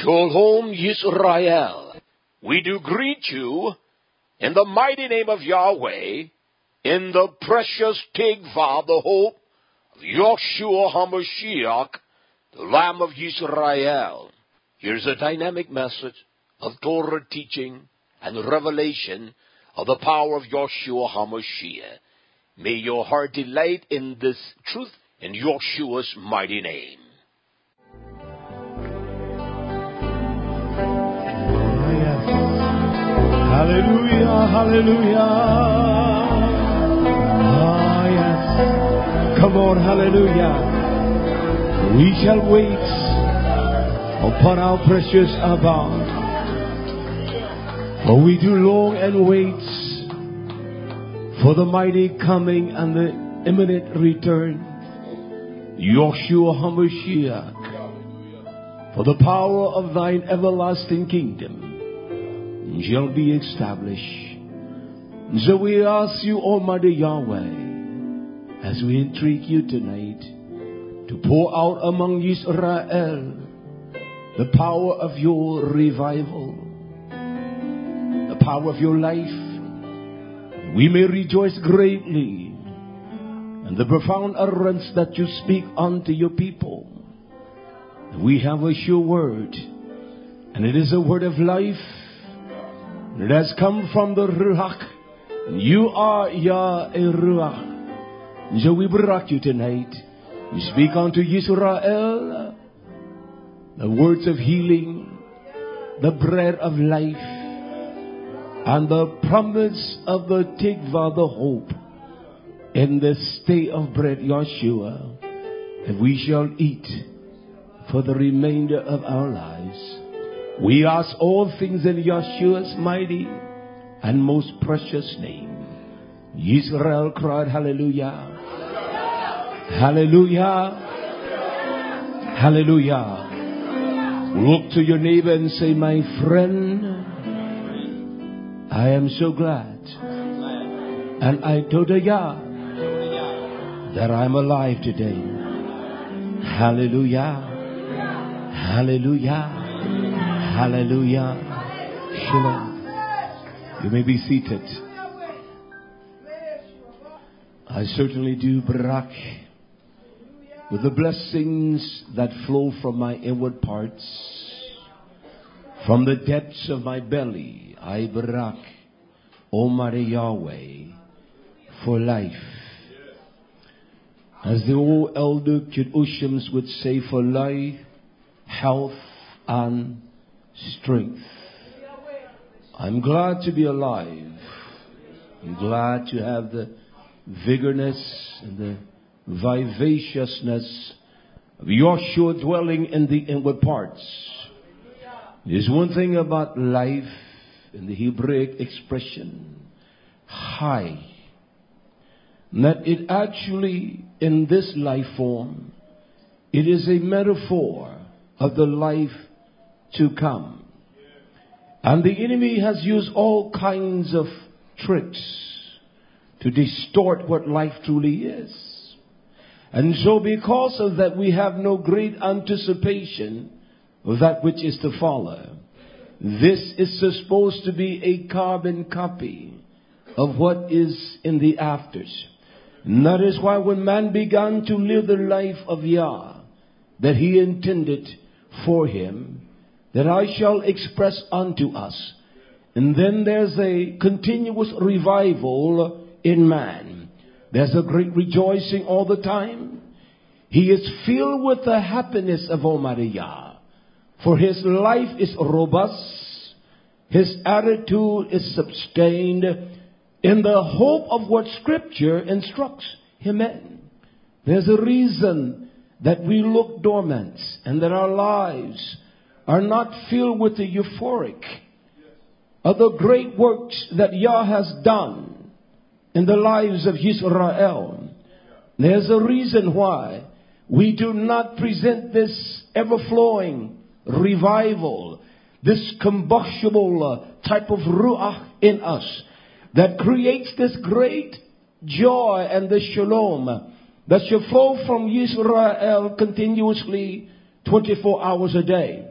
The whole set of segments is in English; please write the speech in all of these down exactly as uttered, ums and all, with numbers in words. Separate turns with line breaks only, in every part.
Shalom Yisrael. We do greet you in the mighty name of Yahweh, in the precious Tikva, the hope of Yeshua HaMashiach, the Lamb of Yisrael. Here's a dynamic message of Torah teaching and revelation of the power of Yeshua HaMashiach. May your heart delight in this truth in Yeshua's mighty name.
Hallelujah, hallelujah. Ah, yes. Come on, hallelujah. We shall wait upon our precious Abba. For we do long and wait for the mighty coming and the imminent return, Yeshua HaMashiach. For the power of thine everlasting kingdom shall be established. So we ask you, Almighty Yahweh, as we entreat you tonight, to pour out among Israel the power of your revival, the power of your life. We may rejoice greatly in the profound utterance that you speak unto your people. We have a sure word, and it is a word of life. It has come from the Ruach. You are Yah Ruach. So we brought you tonight. You speak unto Israel the words of healing, the bread of life, and the promise of the Tikva, the hope, in the state of bread, Yeshua, and we shall eat for the remainder of our lives. We ask all things in Yeshua's mighty and most precious name. Israel cried, hallelujah. Hallelujah. Hallelujah. Look to your neighbor and say, my friend, I am so glad. And I told Yah that I'm alive today. Hallelujah. Hallelujah. Hallelujah. Shalom. You may be seated. I certainly do barak with the blessings that flow from my inward parts. From the depths of my belly, I barak Almighty Yahweh for life. As the old elder Kidushims would say, for life, health, and strength. I'm glad to be alive. I'm glad to have the vigorness and the vivaciousness of Yeshua dwelling in the inward parts. There's one thing about life in the Hebraic expression, high, that it actually, in this life form, it is a metaphor of the life to come. And the enemy has used all kinds of tricks to distort what life truly is. And so because of that, we have no great anticipation of that which is to follow. This is supposed to be a carbon copy of what is in the afters. And that is why when man began to live the life of Yah that he intended for him, that I shall express unto us. And then there's a continuous revival in man. There's a great rejoicing all the time. He is filled with the happiness of Almighty Yah. For his life is robust. His attitude is sustained in the hope of what Scripture instructs him in. There's a reason that we look dormant and that our lives are not filled with the euphoric of the great works that Yah has done in the lives of Israel. There's a reason why we do not present this ever-flowing revival, this combustible type of ruach in us that creates this great joy and the shalom that shall flow from Israel continuously twenty-four hours a day.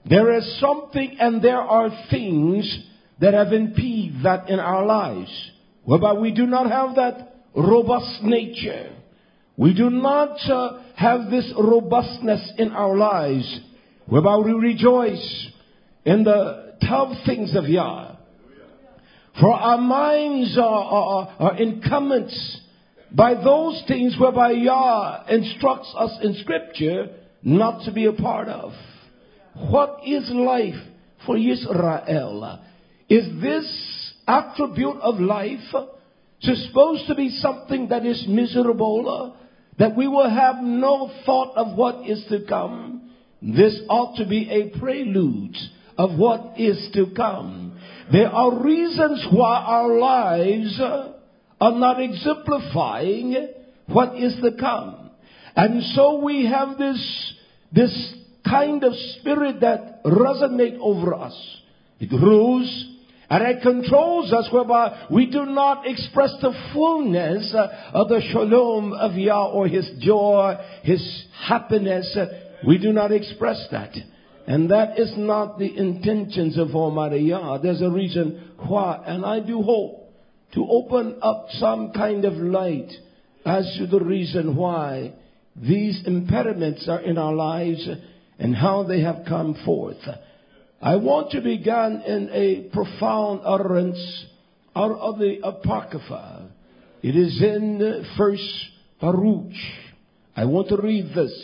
There is something and there are things that have impeded that in our lives, whereby we do not have that robust nature. We do not uh, have this robustness in our lives, whereby we rejoice in the tough things of Yah. For our minds are, are, are incumbent by those things whereby Yah instructs us in Scripture not to be a part of. What is life for Israel? Is this attribute of life supposed to be something that is miserable, that we will have no thought of what is to come? This ought to be a prelude of what is to come. There are reasons why our lives are not exemplifying what is to come. And so we have this, this kind of spirit that resonates over us. It rules and it controls us, whereby we do not express the fullness of the shalom of Yah, or His joy, His happiness. We do not express that. And that is not the intentions of Almighty Yah. There's a reason why. And I do hope to open up some kind of light as to the reason why these impediments are in our lives and how they have come forth. I want to begin in a profound utterance out of the Apocrypha. It is in First Baruch. I want to read this.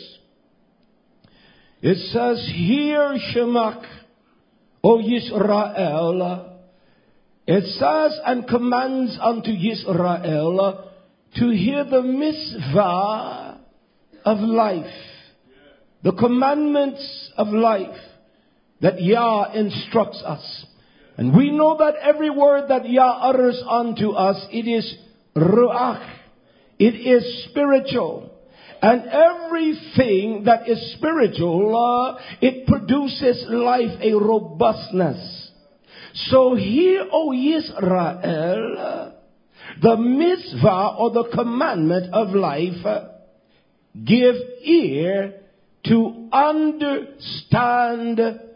It says, "Hear Shemak, O Yisrael." It says and commands unto Yisrael to hear the mitzvah of life, the commandments of life that Yah instructs us. And we know that every word that Yah utters unto us, it is ruach, it is spiritual. And everything that is spiritual, uh, it produces life, a robustness. So hear, O Yisrael, the mitzvah or the commandment of life. Give ear to understand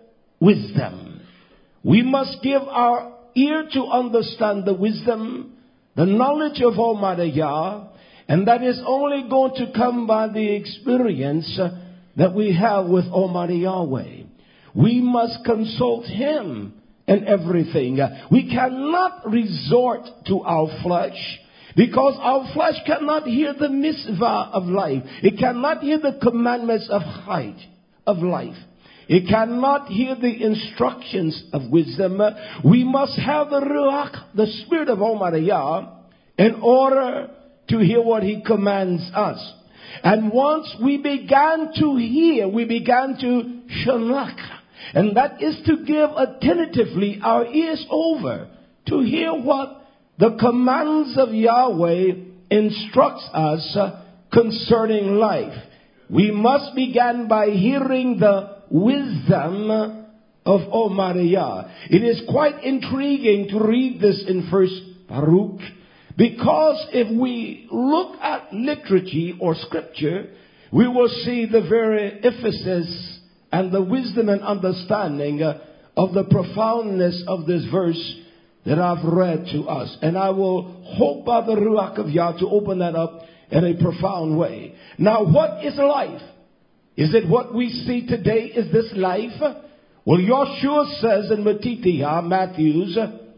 wisdom. We must give our ear to understand the wisdom, the knowledge of Almighty Yah. And that is only going to come by the experience uh, that we have with Almighty Yahweh. We must consult Him in everything. Uh, we cannot resort to our flesh, because our flesh cannot hear the mitzvah of life. It cannot hear the commandments of height, of life. It cannot hear the instructions of wisdom. Uh, we must have the Ruach, the Spirit of Almighty Yah, in order to hear what He commands us. And once we began to hear, we began to shalak. And that is to give attentively our ears over to hear what the commands of Yahweh instructs us concerning life. We must begin by hearing the wisdom of Almighty Yah. It is quite intriguing to read this in First Baruch, because if we look at liturgy or scripture, we will see the very emphasis and the wisdom and understanding of the profoundness of this verse that I've read to us. And I will hope by the Ruach of Yah to open that up in a profound way. Now, what is life? Is it what we see today? Is this life? Well, Yahshua says in Matithia, Matthew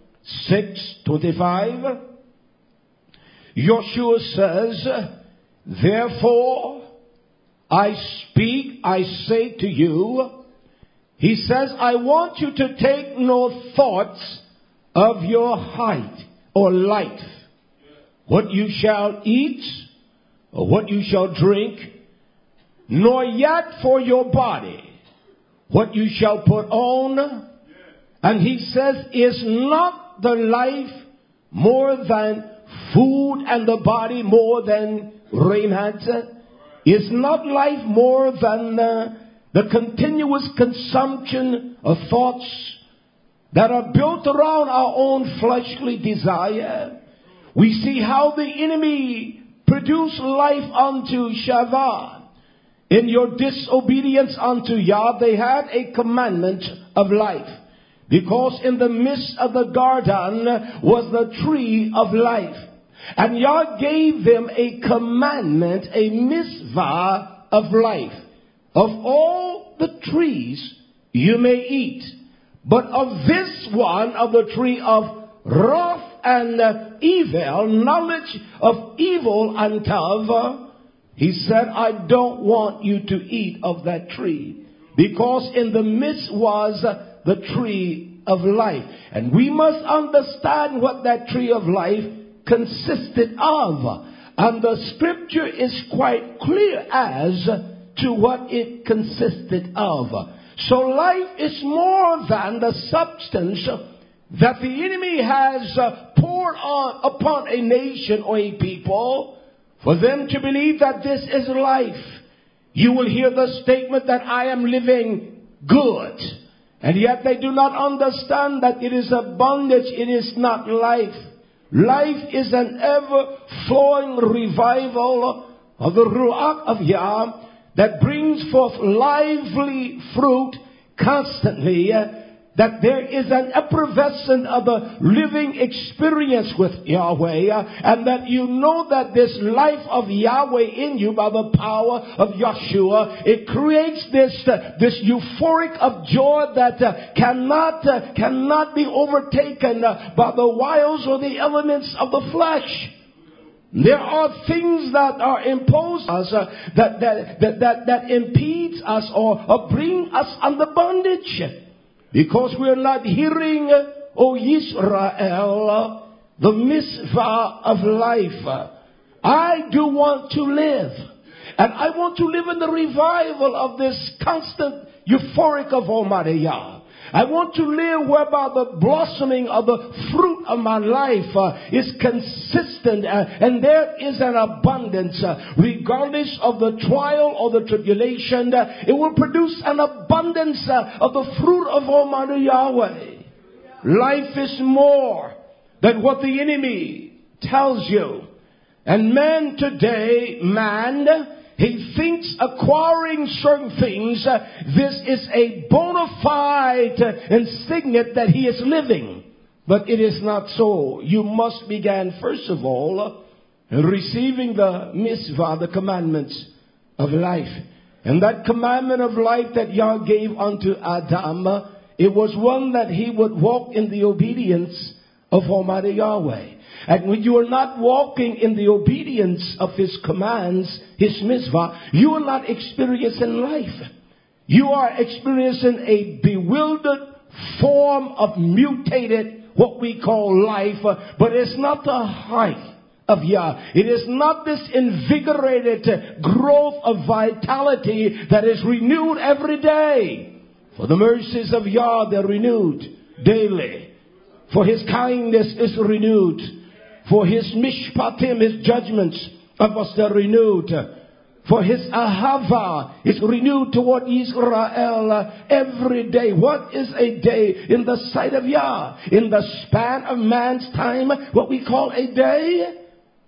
six twenty-five, Yahshua says, "Therefore I speak, I say to you," He says, "I want you to take no thoughts of your height or life, what you shall eat or what you shall drink, nor yet for your body, what you shall put on." And He says, "Is not the life more than food, and the body more than raiment? Is not life more than uh, the continuous consumption of thoughts that are built around our own fleshly desire?" We see how the enemy produced life unto Shavah. in your disobedience unto Yah, they had a commandment of life. Because in the midst of the garden was the tree of life. And Yah gave them a commandment, a mitzvah of life. Of all the trees you may eat, but of this one, of the tree of wrath and evil, knowledge of evil and tov, he said, I don't want you to eat of that tree. Because in the midst was the tree of life. And we must understand what that tree of life consisted of. And the scripture is quite clear as to what it consisted of. So life is more than the substance that the enemy has poured on upon a nation or a people for them to believe that this is life. You will hear the statement that I am living good. And yet they do not understand that it is a bondage, it is not life. Life is an ever-flowing revival of the Ruach of Yah that brings forth lively fruit constantly. That there is an effervescence of a living experience with Yahweh, and that you know that this life of Yahweh in you by the power of Yeshua, it creates this uh, this euphoric of joy that uh, cannot uh, cannot be overtaken uh, by the wiles or the elements of the flesh. There are things that are imposed us uh, that, that that that that impedes us or, or bring us under bondage. Because we are not hearing, O Israel, the mitzvah of life. I do want to live. And I want to live in the revival of this constant euphoric of Almighty Yah. I want to live whereby the blossoming of the fruit of my life uh, is consistent uh, and there is an abundance. Uh, regardless of the trial or the tribulation, uh, it will produce an abundance uh, of the fruit of Almighty Yahweh. Life is more than what the enemy tells you. And man today, man, he thinks acquiring certain things, uh, this is a bona fide uh, insignia that he is living. But it is not so. You must begin, first of all, uh, receiving the mitzvah, the commandments of life. And that commandment of life that Yah gave unto Adam, uh, it was one that he would walk in the obedience of Almighty Yahweh. And when you are not walking in the obedience of His commands, His mitzvah, you are not experiencing life. You are experiencing a bewildered form of mutated, what we call life, but it's not the height of Yah. It is not this invigorated growth of vitality that is renewed every day. For the mercies of Yah, they're renewed daily. For His kindness is renewed. For His mishpatim, His judgments of us are renewed. For His ahava is renewed toward Israel every day. What is a day in the sight of Yah? In the span of man's time, what we call a day?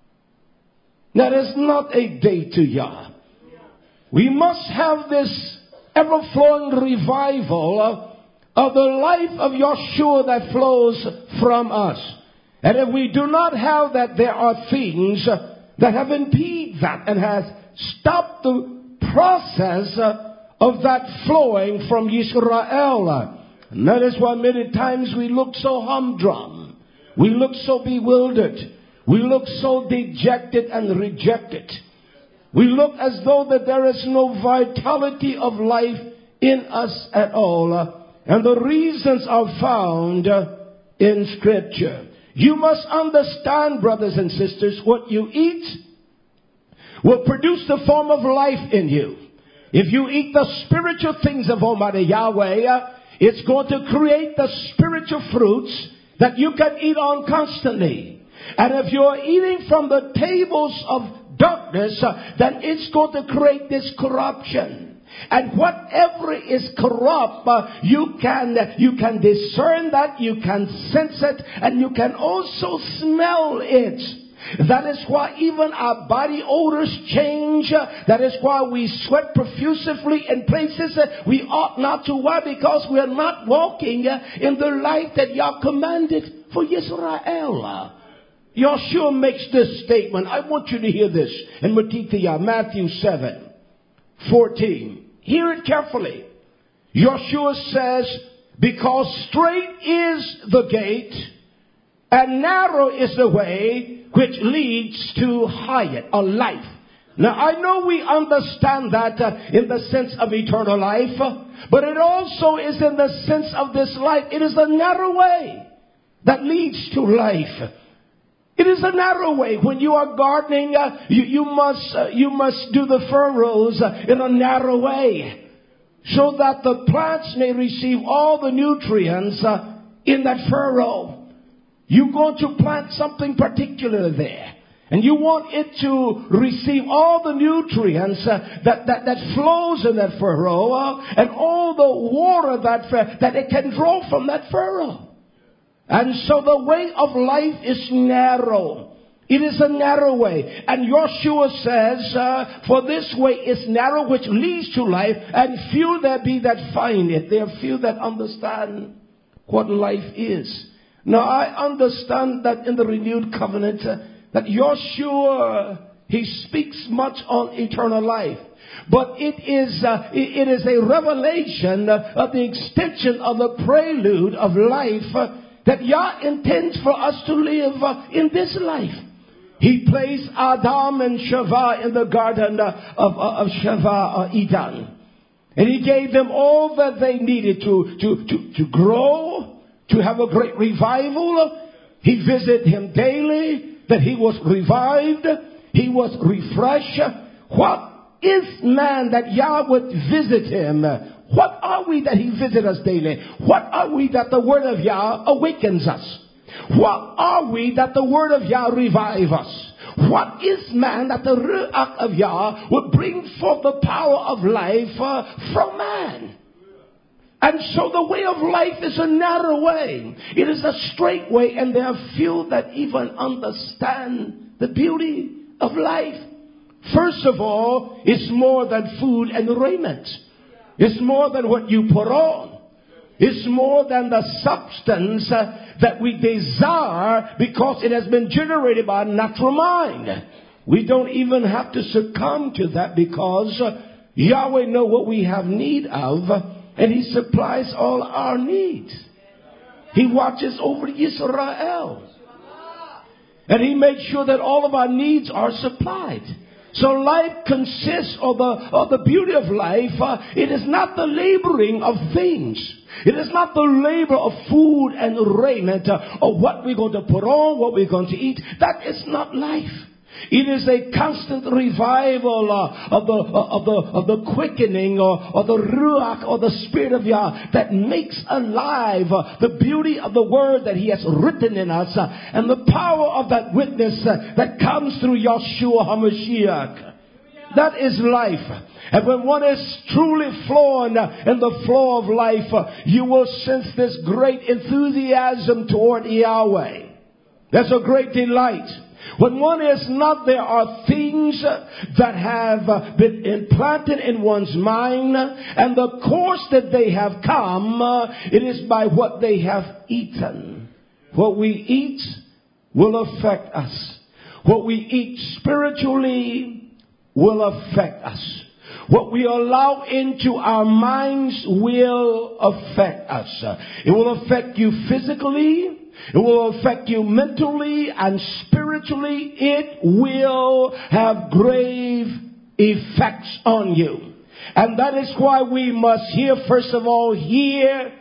That is not a day to Yah. We must have this ever-flowing revival of the life of Yeshua that flows from us. And if we do not have that, there are things that have impeded that and has stopped the process of that flowing from Israel. And that is why many times we look so humdrum. We look so bewildered. We look so dejected and rejected. We look as though that there is no vitality of life in us at all. And the reasons are found in Scripture. You must understand, brothers and sisters, what you eat will produce the form of life in you. If you eat the spiritual things of Almighty Yahweh, it's going to create the spiritual fruits that you can eat on constantly. And if you're eating from the tables of darkness, then it's going to create this corruption. And whatever is corrupt, uh, you can you can discern that, you can sense it, and you can also smell it. That is why even our body odors change. That is why we sweat profusely in places we ought not to. Why? Because we are not walking in the life that Yah commanded for Israel. Yeshua makes this statement. I want you to hear this in Matthew seven fourteen. Hear it carefully. Yeshua says, because straight is the gate and narrow is the way which leads to Hayat, or life. Now, I know we understand that uh, in the sense of eternal life, uh, but it also is in the sense of this life. It is the narrow way that leads to life. It is a narrow way. When you are gardening, uh, you, you must uh, you must do the furrows uh, in a narrow way, so that the plants may receive all the nutrients uh, in that furrow. You're going to plant something particular there, and you want it to receive all the nutrients uh, that, that, that flows in that furrow, uh, and all the water that, that it can draw from that furrow. And so the way of life is narrow. It is a narrow way. And Yeshua says, uh, for this way is narrow which leads to life, and few there be that find it. There are few that understand what life is. Now, I understand that in the renewed covenant, uh, that Yeshua, he speaks much on eternal life. But it is, uh, it is a revelation uh, of the extension of the prelude of life uh, that Yah intends for us to live uh, in this life. He placed Adam and Shava in the garden uh, of, uh, of Shava, uh, Eden. And he gave them all that they needed to, to, to, to grow, to have a great revival. He visited him daily, that he was revived, he was refreshed. What is man that Yah would visit him? What are we that he visits us daily? What are we that the word of Yah awakens us? What are we that the word of Yah revives us? What is man that the Ruach of Yah would bring forth the power of life uh, from man? And so the way of life is a narrow way. It is a straight way, and there are few that even understand the beauty of life. First of all, it's more than food and raiment. It's more than what you put on. It's more than the substance uh, that we desire, because it has been generated by a natural mind. We don't even have to succumb to that, because uh, Yahweh knows what we have need of, and he supplies all our needs. He watches over Israel, and he makes sure that all of our needs are supplied. So life consists of the, of the beauty of life. Uh, it is not the laboring of things. It is not the labor of food and raiment, uh, or what we're going to put on, what we're going to eat. That is not life. It is a constant revival uh, of the uh, of the of the quickening, or, or the ruach, or the spirit of Yah, that makes alive uh, the beauty of the word that he has written in us, uh, and the power of that witness uh, that comes through Yeshua HaMashiach. That is life. And when one is truly flowing uh, in the flow of life, uh, you will sense this great enthusiasm toward Yahweh. There's a great delight. When one is not, there are things that have been implanted in one's mind, and the course that they have come, it is by what they have eaten. What we eat will affect us. What we eat spiritually will affect us. What we allow into our minds will affect us. It will affect you physically. It will affect you mentally and spiritually. It will have grave effects on you. And that is why we must hear, first of all, hear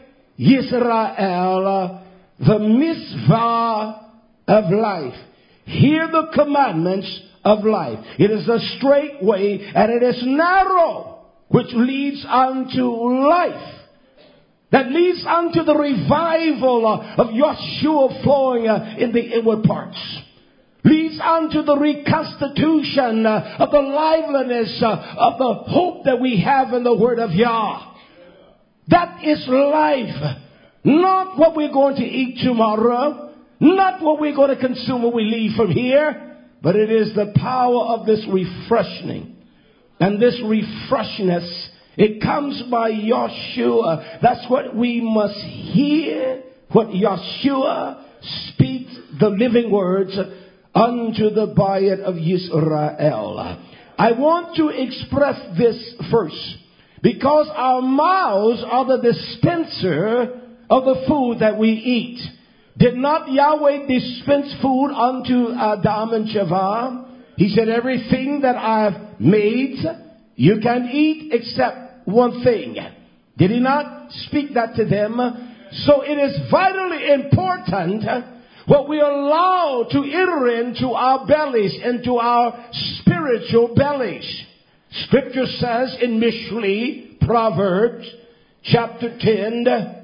Yisrael, the mitzvah of life. Hear the commandments of life. It is a straight way, and it is narrow, which leads unto life. That leads unto the revival uh, of Yeshua flowing uh, in the inward parts. Leads unto the reconstitution uh, of the liveliness uh, of the hope that we have in the word of Yah. That is life. Not what we're going to eat tomorrow. Not what we're going to consume when we leave from here. but it is the power of this refreshing. And this refreshness, it comes by Yeshua. That's what we must hear, what Yeshua speaks, the living words unto the Bayit of Yisrael. I want to express this first, because our mouths are the dispenser of the food that we eat. Did not Yahweh dispense food unto Adam and Chava? He said, everything that I've made, you can eat except one thing. Did he not speak that to them? So it is vitally important what we allow to enter into our bellies, into our spiritual bellies. Scripture says in Mishli, Proverbs, chapter ten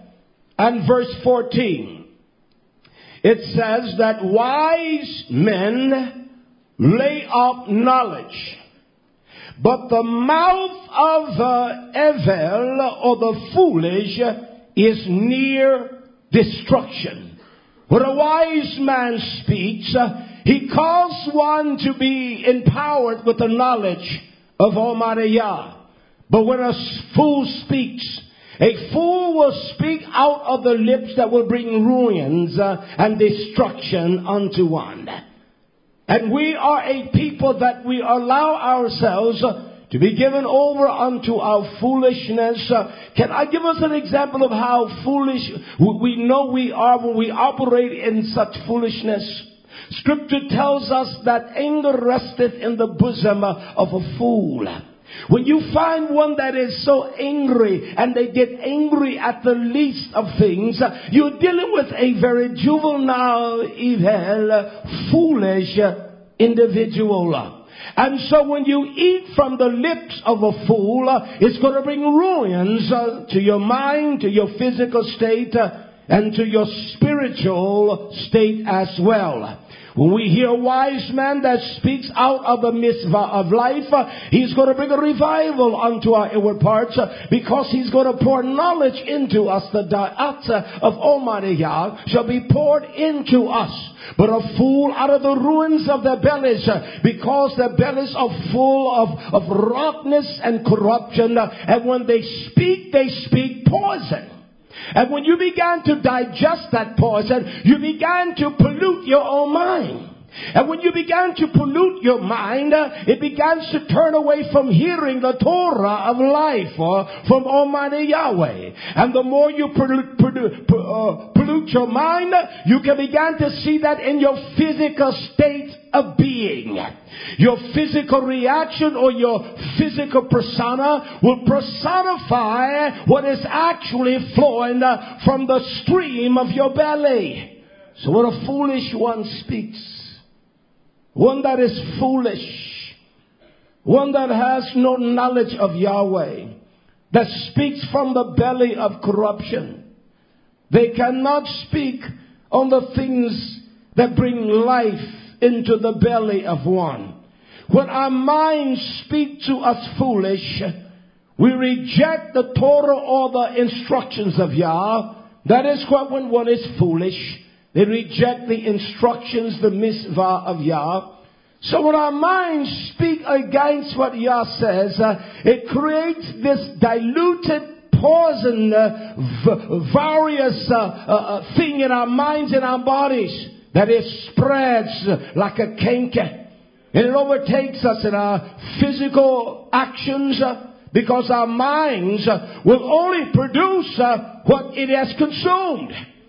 and verse fourteen. It says that wise men lay up knowledge, but the mouth of the evil or the foolish is near destruction. When a wise man speaks, he calls one to be empowered with the knowledge of Almighty Yah. But when a fool speaks, a fool will speak out of the lips that will bring ruins uh, and destruction unto one. And we are a people that we allow ourselves uh, to be given over unto our foolishness. Uh, can I give us an example of how foolish we know we are when we operate in such foolishness? Scripture tells us that anger resteth in the bosom of a fool. When you find one that is so angry and they get angry at the least of things, you're dealing with a very juvenile, evil, foolish individual. And so when you eat from the lips of a fool, it's going to bring ruins to your mind, to your physical state, and to your spiritual state as well. When we hear a wise man that speaks out of the mitzvah of life, uh, he's going to bring a revival unto our inward parts uh, because he's going to pour knowledge into us. The da'at of Almighty Yah shall be poured into us. But a fool out of the ruins of their bellies, uh, because their bellies are full of, of rottenness and corruption, uh, and when they speak, they speak poison. And when you began to digest that poison, you began to pollute your own mind. And when you began to pollute your mind, uh, it begins to turn away from hearing the Torah of life uh, from Almighty Yahweh. And the more you pollute, pollute, uh, pollute your mind, you can begin to see that in your physical state of being. Your physical reaction or your physical persona will personify what is actually flowing uh, from the stream of your belly. So when a foolish one speaks, one that is foolish, one that has no knowledge of Yahweh, that speaks from the belly of corruption, they cannot speak on the things that bring life into the belly of one. When our minds speak to us foolish, we reject the Torah or the instructions of Yah. That is what when one is foolish, they reject the instructions, the mitzvah of Yah. So when our minds speak against what Yah says, uh, it creates this diluted poison, uh, v- various uh, uh, thing in our minds and our bodies that it spreads like a canker. And it overtakes us in our physical actions uh, because our minds uh, will only produce uh, what it has consumed.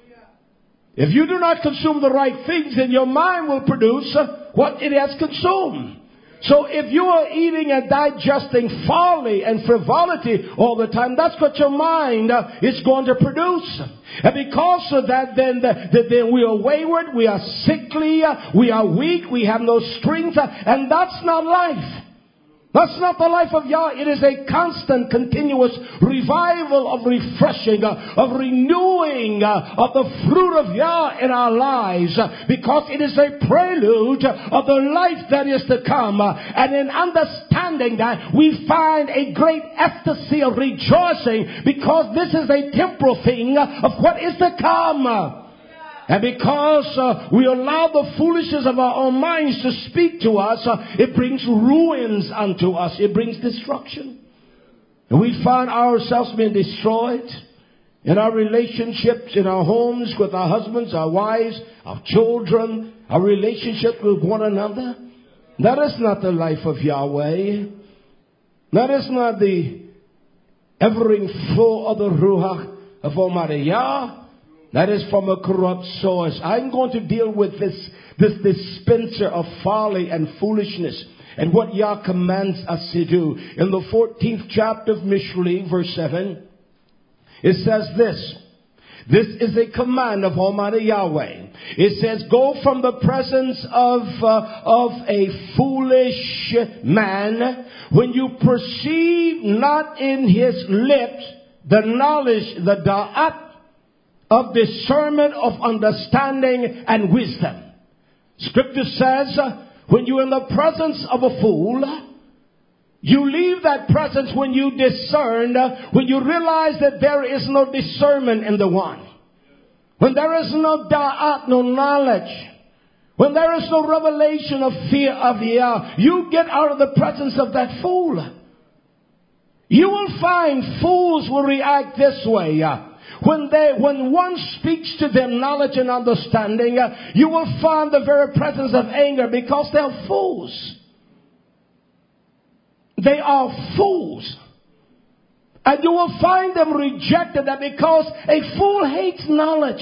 If you do not consume the right things, then your mind will produce uh, what it has consumed. So if you are eating and digesting folly and frivolity all the time, that's what your mind uh, is going to produce. And because of that, then, the, the, then we are wayward, we are sickly, uh, we are weak, we have no strength, uh, and that's not life. That's not the life of Yah. It is a constant, continuous revival of refreshing, uh, of renewing uh, of the fruit of Yah in our lives, uh, because it is a prelude of the life that is to come. Uh, and in understanding that, we find a great ecstasy of rejoicing, because this is a temporal thing of what is to come. And because uh, we allow the foolishness of our own minds to speak to us, uh, it brings ruins unto us. It brings destruction. And we find ourselves being destroyed in our relationships, in our homes, with our husbands, our wives, our children, our relationships with one another. That is not the life of Yahweh. That is not the ever-ing flow of the Ruach of Almighty Yah. That is from a corrupt source. I'm going to deal with this, this dispenser of folly and foolishness and what Yah commands us to do. In the fourteenth chapter of Mishli, verse seven, it says this. This is a command of Almighty Yahweh. It says, go from the presence of, uh, of a foolish man when you perceive not in his lips the knowledge, the da'at, of discernment, of understanding and wisdom. Scripture says, when you're in the presence of a fool, you leave that presence when you discern, when you realize that there is no discernment in the one. When there is no da'at, no knowledge. When there is no revelation of fear of Yah, you get out of the presence of that fool. You will find fools will react this way. When they, when one speaks to them knowledge and understanding, uh, you will find the very presence of anger because they're fools. They are fools. And you will find them rejected that because a fool hates knowledge.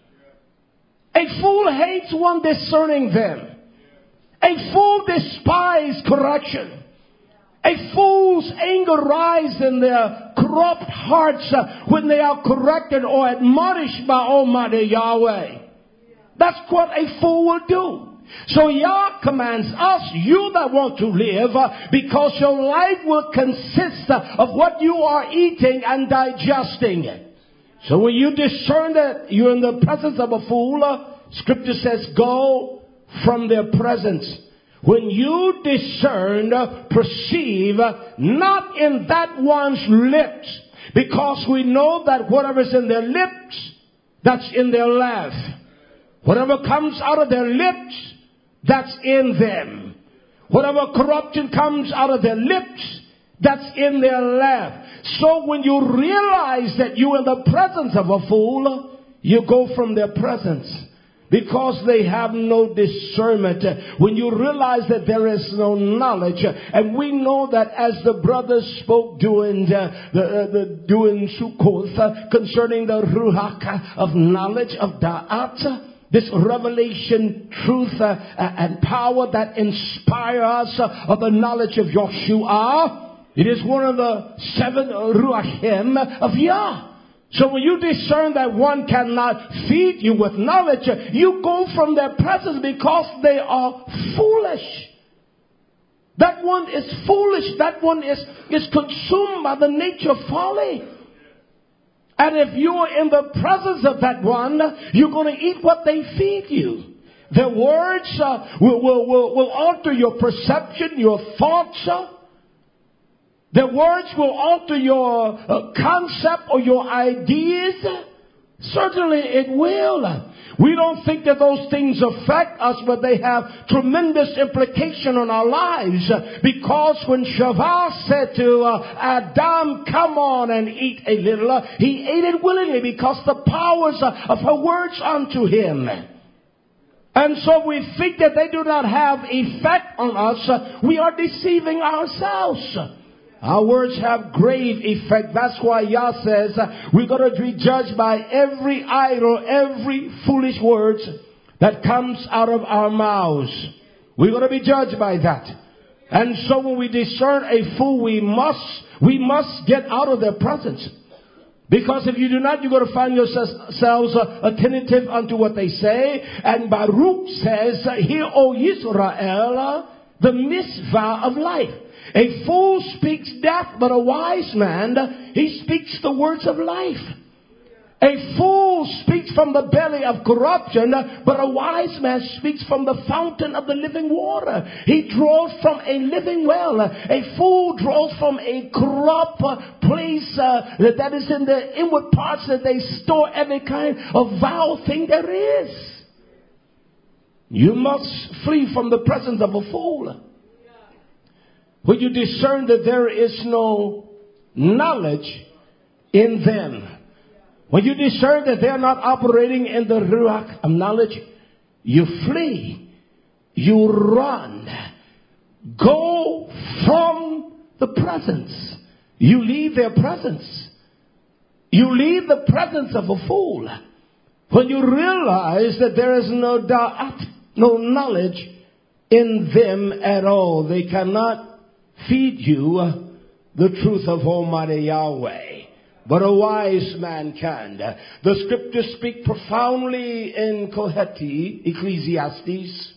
A fool hates one discerning them. A fool despises correction. A fool's anger rises in their corrupt hearts uh, when they are corrected or admonished by Almighty Yahweh. That's what a fool will do. So Yah commands us, you that want to live, uh, because your life will consist uh, of what you are eating and digesting. So when you discern that you're in the presence of a fool, uh, Scripture says, go from their presence. When you discern, perceive, not in that one's lips, because we know that whatever is in their lips, that's in their life. Whatever comes out of their lips, that's in them. Whatever corruption comes out of their lips, that's in their life. So when you realize that you're in the presence of a fool, you go from their presence. Because they have no discernment. When you realize that there is no knowledge. And we know that as the brothers spoke during the, the, the during Sukkoth uh, concerning the Ruach of knowledge of Da'at, this revelation, truth, uh, and power that inspire us uh, of the knowledge of Yahshua, it is one of the seven Ruachim of Yah. So when you discern that one cannot feed you with knowledge, you go from their presence because they are foolish. That one is foolish. That one is, is consumed by the nature of folly. And if you are in the presence of that one, you're going to eat what they feed you. Their words uh, will, will, will, will alter your perception, your thoughts. Uh, Their words will alter your uh, concept or your ideas. Certainly it will. We don't think that those things affect us, but they have tremendous implication on our lives. Because when Shavah said to uh, Adam, come on and eat a little, uh, he ate it willingly because the powers uh, of her words unto him. And so we think that they do not have effect on us. Uh, we are deceiving ourselves. Our words have grave effect. That's why Yah says uh, we're going to be judged by every idle, every foolish words that comes out of our mouths. We're going to be judged by that. And so when we discern a fool, we must, we must get out of their presence. Because if you do not, you're going to find yourselves uh, attentive unto what they say. And Baruch says, hear, O Yisrael, the mitzvah of life. A fool speaks death, but a wise man, he speaks the words of life. A fool speaks from the belly of corruption, but a wise man speaks from the fountain of the living water. He draws from a living well. A fool draws from a corrupt place uh, that is in the inward parts that they store every kind of vile thing there is. You must flee from the presence of a fool. When you discern that there is no knowledge in them, when you discern that they are not operating in the ruach of knowledge, you flee, you run, go from the presence. You leave their presence. You leave the presence of a fool. When you realize that there is no doubt, no knowledge in them at all, they cannot feed you the truth of Almighty Yahweh. But a wise man can. The scriptures speak profoundly in Koheti, Ecclesiastes,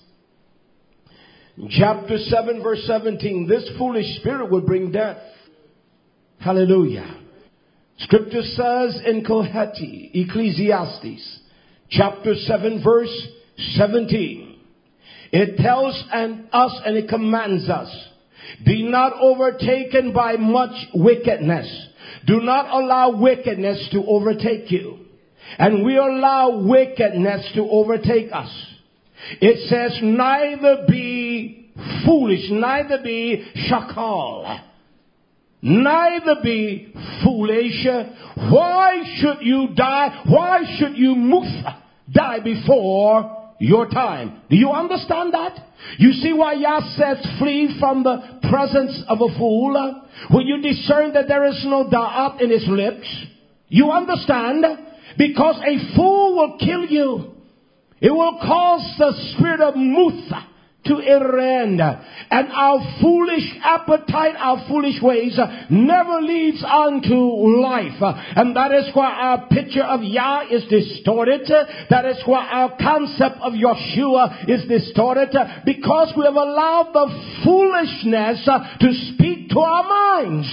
chapter seven, verse seventeen. This foolish spirit will bring death. Hallelujah. Scripture says in Koheti, Ecclesiastes, chapter seven, verse seventeen. It tells and us and it commands us, be not overtaken by much wickedness. Do not allow wickedness to overtake you. And we allow wickedness to overtake us. It says, neither be foolish, neither be shakal, neither be foolish. Why should you die? Why should you musa die before your time? Do you understand that? You see why Yah says flee from the presence of a fool? When you discern that there is no da'at in his lips, you understand? Because a fool will kill you. It will cause the spirit of Mutha to erend. And our foolish appetite, our foolish ways never leads on to life. And that is why our picture of Yah is distorted. That is why our concept of Yeshua is distorted. Because we have allowed the foolishness to speak to our minds.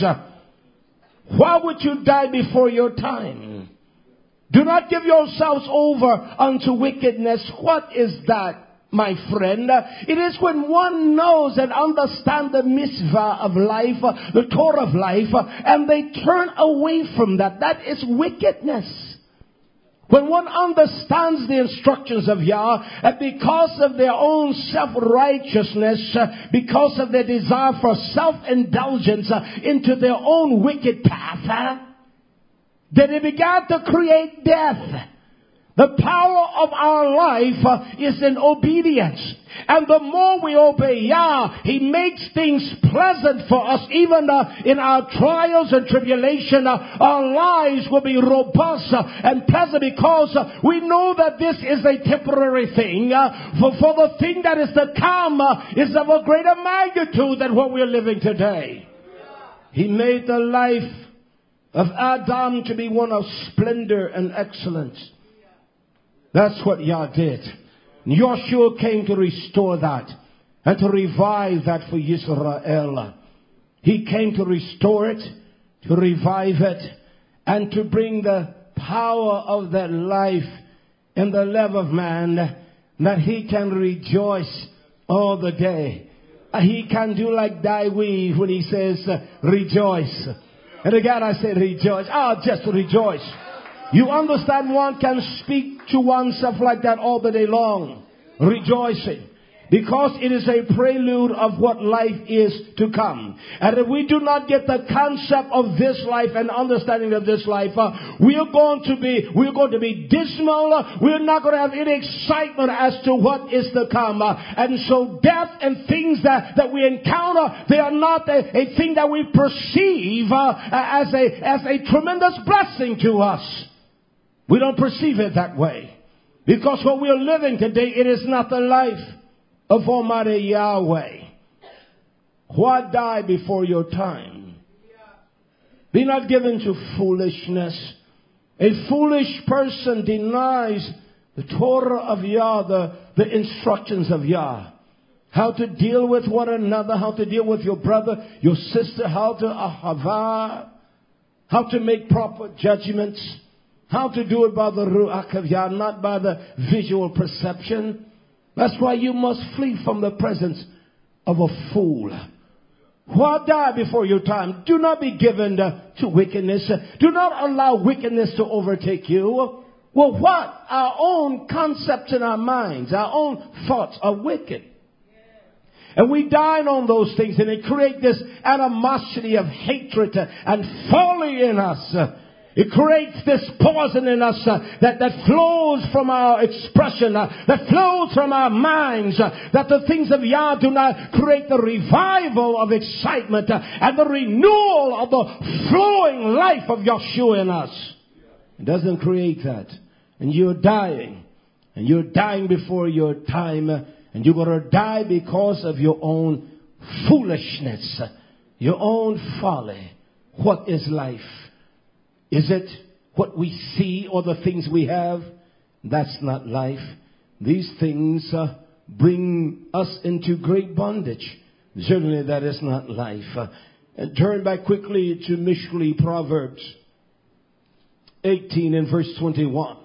Why would you die before your time? Do not give yourselves over unto wickedness. What is that, my friend? It is when one knows and understands the mitzvah of life, the Torah of life, and they turn away from that. That is wickedness. When one understands the instructions of Yah, and because of their own self-righteousness, because of their desire for self-indulgence into their own wicked path, then they began to create death. The power of our life is in obedience. And the more we obey Yah, He makes things pleasant for us. Even uh, in our trials and tribulation, uh, our lives will be robust uh, and pleasant because uh, we know that this is a temporary thing. Uh, for, for the thing that is to come uh, is of a greater magnitude than what we're living today. He made the life of Adam to be one of splendor and excellence. That's what Yah did. Yeshua came to restore that and to revive that for Israel. He came to restore it, to revive it, and to bring the power of that life in the love of man, that he can rejoice all the day. He can do like David when he says, rejoice. And again I say rejoice. Ah, just rejoice. You understand, one can speak to oneself like that all the day long. Rejoicing. Because it is a prelude of what life is to come. And if we do not get the concept of this life and understanding of this life, uh, we are going to be, we're going to be dismal. Uh, we're not going to have any excitement as to what is to come. Uh, and so death and things that, that we encounter, they are not a, a thing that we perceive uh, as a, as a tremendous blessing to us. We don't perceive it that way. Because what we are living today, it is not the life of Almighty Yahweh. Why die before your time? Be not given to foolishness. A foolish person denies the Torah of Yah, the, the instructions of Yah. How to deal with one another, how to deal with your brother, your sister, how to ahava, how to make proper judgments. how to do it by the Ruach of Yah, not by the visual perception. That's why you must flee from the presence of a fool. Why die before your time? Do not be given uh, to wickedness. Do not allow wickedness to overtake you. Well, what? Our own concepts in our minds, our own thoughts are wicked. And we dine on those things, and they create this animosity of hatred and folly in us. It creates this poison in us uh, that, that flows from our expression, uh, that flows from our minds, uh, that the things of Yah do not create the revival of excitement uh, and the renewal of the flowing life of Yahshua in us. It doesn't create that. And you're dying. And you're dying before your time. Uh, and you're going to die because of your own foolishness, uh, your own folly. What is life? Is it what we see or the things we have? That's not life. These things uh, bring us into great bondage. Certainly that is not life. Uh, and turn back quickly to Mishli, Proverbs eighteen and verse twenty-one.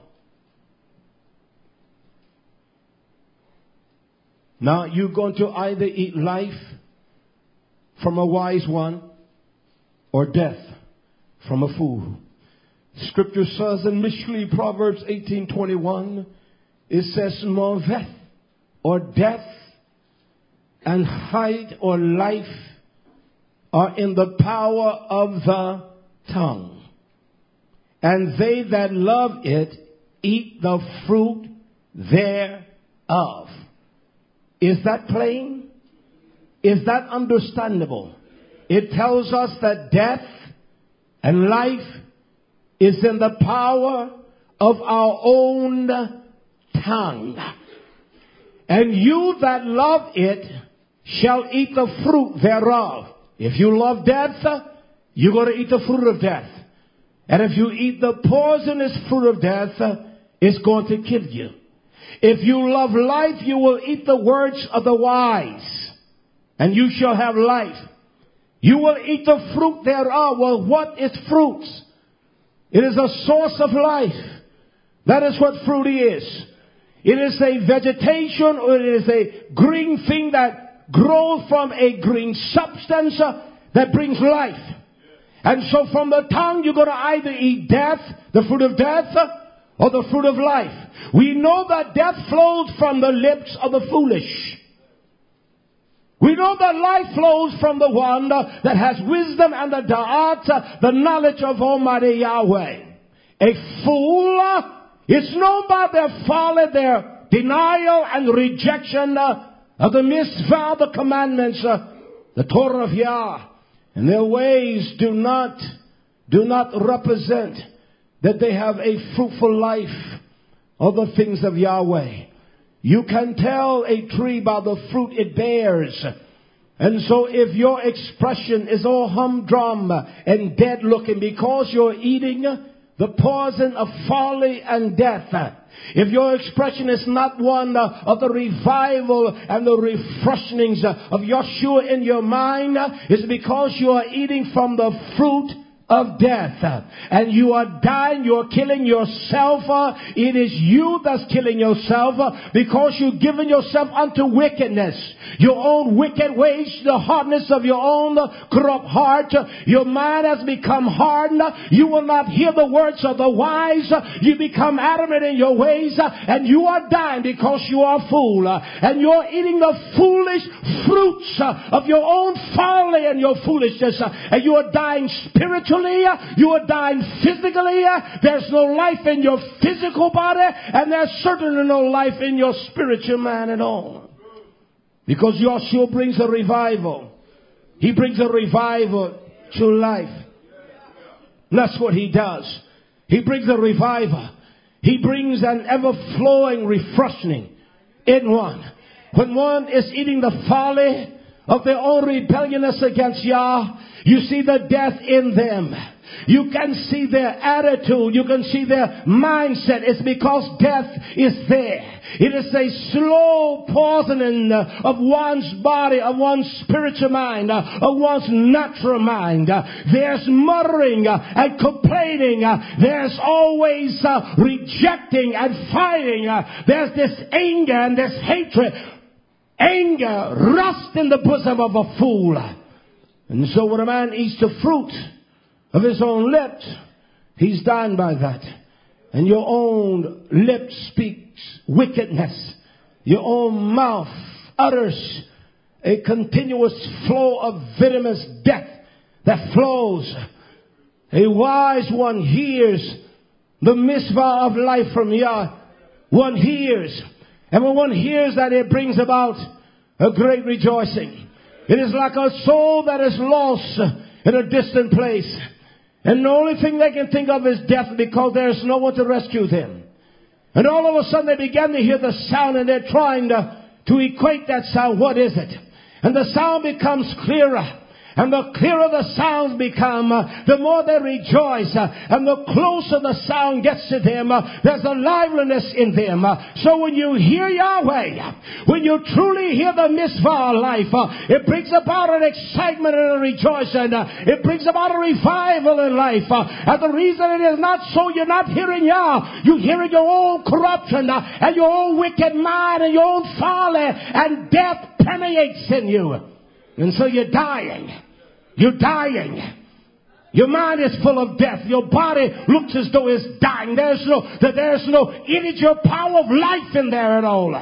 Now you're going to either eat life from a wise one or death from a fool. Scripture says in Mishli, Proverbs eighteen twenty-one, it says, Moveth, or death, and height, or life, are in the power of the tongue. And they that love it eat the fruit thereof. Is that plain? Is that understandable? It tells us that death and life is in the power of our own tongue. And you that love it shall eat the fruit thereof. If you love death, you're going to eat the fruit of death. And if you eat the poisonous fruit of death, it's going to kill you. If you love life, you will eat the words of the wise, and you shall have life. You will eat the fruit thereof. Well, what is fruits? It is a source of life. That is what fruit is. It is a vegetation, or it is a green thing that grows from a green substance uh, that brings life. And so from the tongue you're going to either eat death, the fruit of death, uh, or the fruit of life. We know that death flows from the lips of the foolish. We know that life flows from the one that has wisdom and the da'at, the knowledge of Almighty Yahweh. A fool is known by their folly, their denial and rejection of the mitzvah, the commandments, the Torah of Yah. And their ways do not, do not represent that they have a fruitful life of the things of Yahweh. You can tell a tree by the fruit it bears. And so if your expression is all humdrum and dead looking because you're eating the poison of folly and death, if your expression is not one of the revival and the refreshenings of Yahshua in your mind, it's because you are eating from the fruit of death, and you are dying, you are killing yourself. It is you that's killing yourself because you've given yourself unto wickedness, your own wicked ways, the hardness of your own corrupt heart. Your mind has become hardened. You will not hear the words of the wise. You become adamant in your ways, and you are dying because you are a fool, and you're eating the foolish fruits of your own folly and your foolishness, and you are dying spiritually. You are dying physically. There's no life in your physical body, and there's certainly no life in your spiritual man at all. Because Yahshua brings a revival. He brings a revival to life. That's what he does. He brings a revival. He brings an ever-flowing refreshing in one. When one is eating the folly of their own rebelliousness against Yah, you see the death in them. You can see their attitude. You can see their mindset. It's because death is there. It is a slow poisoning of one's body, of one's spiritual mind, of one's natural mind. There's muttering and complaining. There's always rejecting and fighting. There's this anger and this hatred. Anger rusts in the bosom of a fool. And so when a man eats the fruit of his own lips, he's dying by that. And your own lips speaks wickedness. Your own mouth utters a continuous flow of venomous death that flows. A wise one hears the mitzvah of life from Yah. One hears. And when one hears that, it brings about a great rejoicing. It is like a soul that is lost in a distant place. And the only thing they can think of is death, because there is no one to rescue them. And all of a sudden they begin to hear the sound, and they're trying to, to equate that sound. What is it? And the sound becomes clearer. And the clearer the sounds become, uh, the more they rejoice. Uh, and the closer the sound gets to them, uh, there's a liveliness in them. Uh, so when you hear Yahweh, when you truly hear the mitzvah of life, uh, it brings about an excitement and a rejoicing. Uh, it brings about a revival in life. Uh, and the reason it is not so, you're not hearing Yah. You're hearing your own corruption uh, and your own wicked mind and your own folly. And death permeates in you. And so you're dying. You're dying. Your mind is full of death. Your body looks as though it's dying. There's no, there's no energy or power of life in there at all.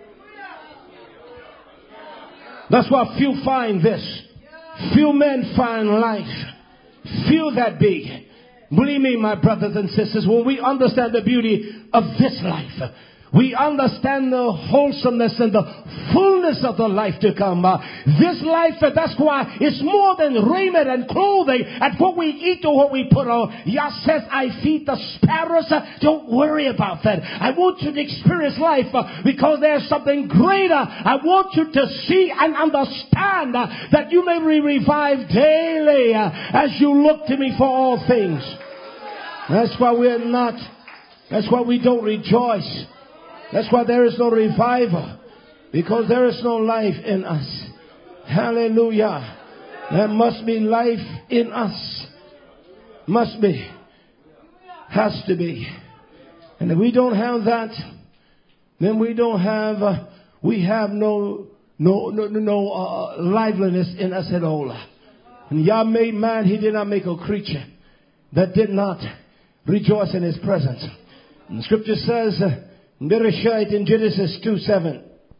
That's why few find this. Few men find life. Few that be. Believe me, my brothers and sisters, when we understand the beauty of this life, we understand the wholesomeness and the fullness of the life to come. Uh, this life, uh, that's why it's more than raiment and clothing and what we eat or what we put on. Yah says, I feed the sparrows. Uh, don't worry about that. I want you to experience life uh, because there's something greater. I want you to see and understand uh, that you may be revived daily uh, as you look to me for all things. That's why we're not, that's why we don't rejoice. That's why there is no revival, because there is no life in us. Hallelujah. There must be life in us. Must be. Has to be. And if we don't have that, then we don't have, uh, we have no, no, no, no uh, liveliness in us at all. And Yah made man, he did not make a creature that did not rejoice in his presence. And the scripture says, uh, Bereshit in Genesis two seven.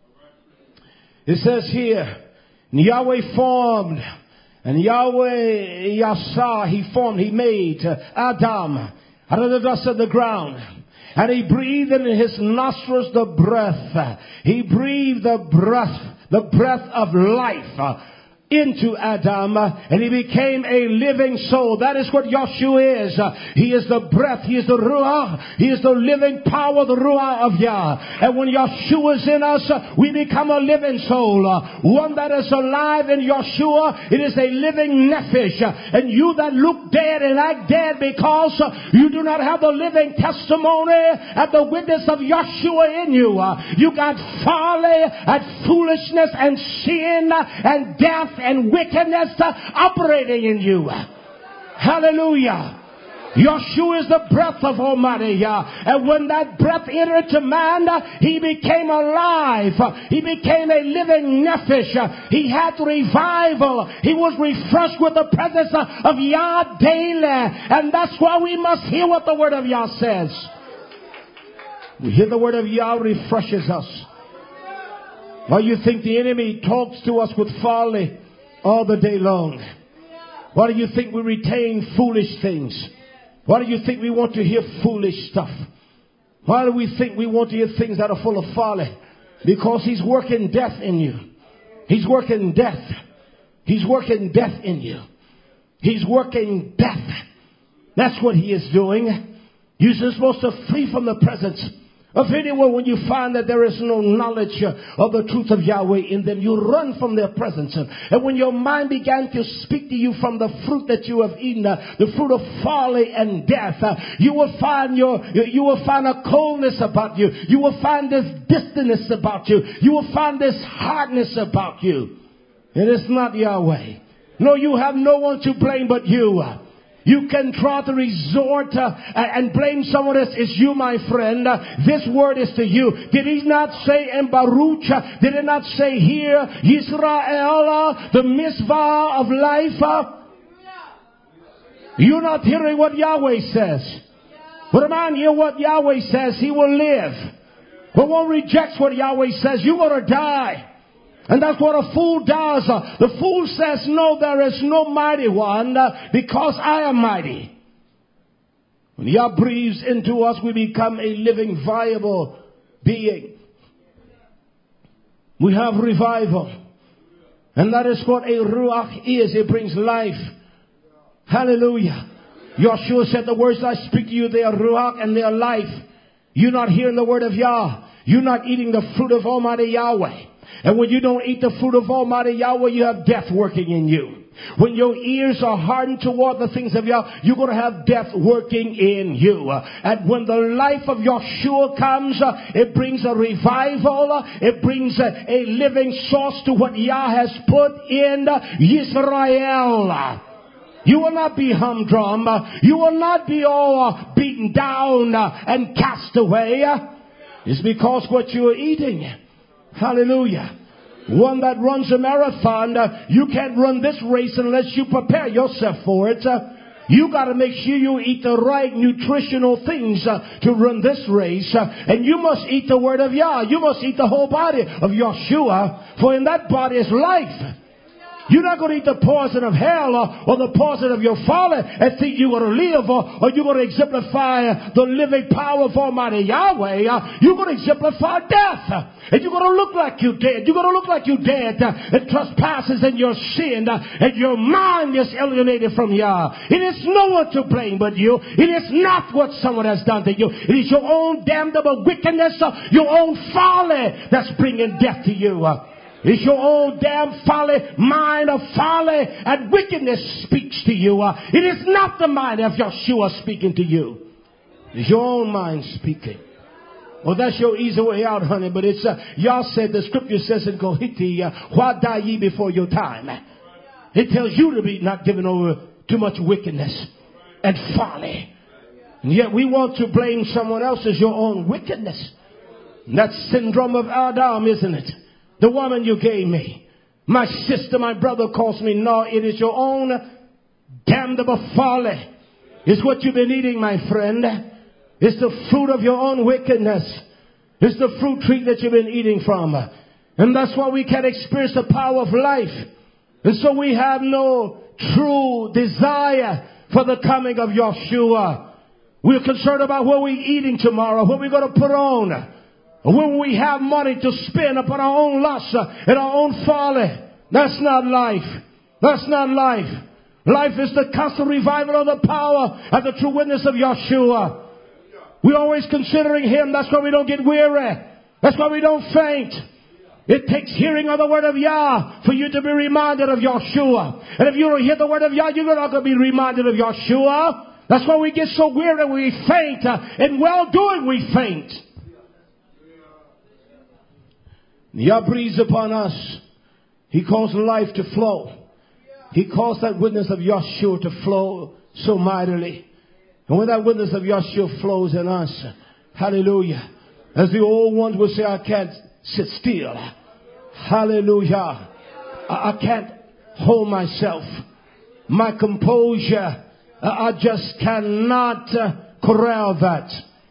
It says here, Yahweh formed, and Yahweh Yasah, he formed, he made uh, Adam out of the dust of the ground. And he breathed in his nostrils the breath. He breathed the breath, the breath of life uh, into Adam, uh, and he became a living soul. That is what Yahshua is. Uh, he is the breath. He is the Ruach. He is the living power, the Ruach of Yah. And when Yahshua is in us, uh, we become a living soul. Uh, one that is alive in Yahshua, it is a living nephesh. Uh, and you that look dead and act dead because uh, you do not have the living testimony and the witness of Yahshua in you. Uh, you got folly and foolishness and sin uh, and death and wickedness uh, operating in you. Hallelujah. Yahshua is the breath of Almighty Yah. And when that breath entered to man, uh, he became alive. Uh, he became a living nephesh. Uh, he had revival. He was refreshed with the presence uh, of Yah daily. And that's why we must hear what the word of Yah says. We hear the word of Yah refreshes us. Why you think the enemy talks to us with folly all the day long? Why do you think we retain foolish things? Why do you think we want to hear foolish stuff? Why do we think we want to hear things that are full of folly? Because he's working death in you. He's working death. He's working death in you. He's working death. That's what he is doing. You're supposed to flee from the presence Of anyone, when you find that there is no knowledge of the truth of Yahweh in them, you run from their presence. And when your mind began to speak to you from the fruit that you have eaten, the fruit of folly and death, you will find your, you will find a coldness about you. You will find this distance about you. You will find this hardness about you. It is not Yahweh. No, you have no one to blame but you. You can try to resort uh, and blame someone else. It's you, my friend. Uh, this word is to you. Did he not say in Baruch? Uh, did it not say here, Yisrael, uh, the mitzvah of life? Uh? You're not hearing what Yahweh says. But a man hear what Yahweh says, he will live. But one rejects what Yahweh says, you're going to die. And that's what a fool does. The fool says, no, there is no mighty one uh, because I am mighty. When Yah breathes into us, we become a living, viable being. We have revival. And that is what a Ruach is. It brings life. Hallelujah. Yeshua said, the words I speak to you, they are Ruach and they are life. You're not hearing the word of Yah. You're not eating the fruit of Almighty Yahweh. And when you don't eat the fruit of Almighty Yahweh, you have death working in you. When your ears are hardened toward the things of Yah, you're going to have death working in you. And when the life of Yeshua comes, it brings a revival. It brings a, a living source to what Yah has put in Israel. You will not be humdrum. You will not be all beaten down and cast away. It's because what you are eating. Hallelujah. One that runs a marathon, uh, you can't run this race unless you prepare yourself for it. Uh, you got to make sure you eat the right nutritional things uh, to run this race. Uh, and you must eat the word of Yah. You must eat the whole body of Yeshua. For in that body is life. You're not going to eat the poison of hell or, or the poison of your father and think you're going to live or, or you're going to exemplify the living power of Almighty Yahweh. Uh, you're going to exemplify death. And you're going to look like you're dead. You're going to look like you're dead uh, and trespasses in your sin. Uh, and your mind is alienated from Yah. It is no one to blame but you. It is not what someone has done to you. It is your own damnable wickedness, uh, your own folly that's bringing death to you. Uh, It's your own damn folly, mind of folly and wickedness speaks to you. Uh, it is not the mind of Yeshua speaking to you. It's your own mind speaking. Well, that's your easy way out, honey. But it's, uh, Yah said, the scripture says in Kohiti, uh, why die ye before your time? It tells you to be not given over too much wickedness and folly. And yet we want to blame someone else as your own wickedness. And that's syndrome of Adam, isn't it? The woman you gave me. My sister, my brother calls me. No, it is your own damnable folly. It's what you've been eating, my friend. It's the fruit of your own wickedness. It's the fruit tree that you've been eating from. And that's why we can't experience the power of life. And so we have no true desire for the coming of Yeshua. We're concerned about what we're eating tomorrow, what we're going to put on. When we have money to spend upon our own lust and our own folly. That's not life. That's not life. Life is the constant revival of the power and the true witness of Yeshua. We're always considering Him. That's why we don't get weary. That's why we don't faint. It takes hearing of the word of Yah for you to be reminded of Yeshua. And if you don't hear the word of Yah, you're not going to be reminded of Yeshua. That's why we get so weary we faint. In well-doing we faint. Yah breathes upon us. He calls life to flow. He calls that witness of Yeshua to flow so mightily. And when that witness of Yeshua flows in us, hallelujah, as the old ones will say, I can't sit still. Hallelujah. I, I can't hold myself. My composure, I, I just cannot uh, corral that.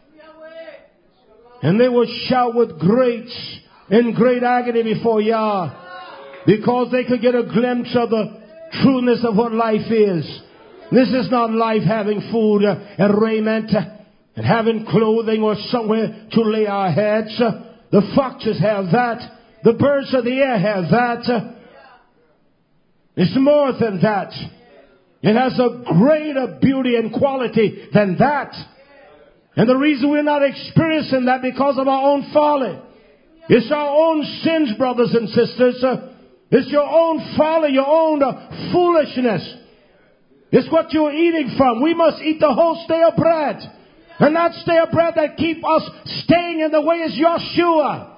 And they will shout with great in great agony before Yah, because they could get a glimpse of the trueness of what life is. This is not life having food and raiment and having clothing or somewhere to lay our heads. The foxes have that. The birds of the air have that. It's more than that. It has a greater beauty and quality than that. And the reason we're not experiencing that because of our own folly. It's our own sins, brothers and sisters. It's your own folly, your own foolishness. It's what you're eating from. We must eat the whole stale bread. And not stale bread that keep us staying in the way is Yeshua.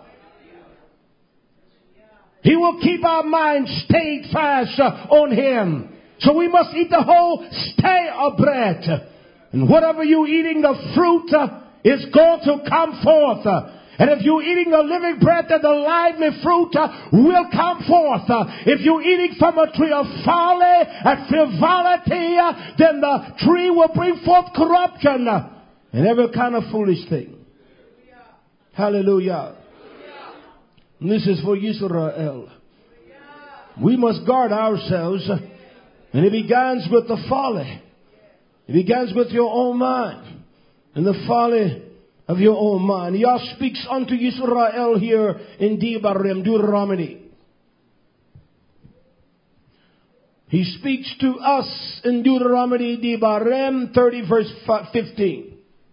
He will keep our minds stayed fast on Him. So we must eat the whole stale bread. And whatever you're eating, the fruit is going to come forth. And if you're eating the living bread, then the lively fruit uh, will come forth. Uh, if you're eating from a tree of folly and frivolity, uh, then the tree will bring forth corruption uh, and every kind of foolish thing. Hallelujah. And this is for Israel. We must guard ourselves. Uh, and it begins with the folly. It begins with your own mind. And the folly of your own mind. Yah speaks unto Israel here in Devarim, Deuteronomy. He speaks to us in Deuteronomy, Devarim thirty, verse fifteen.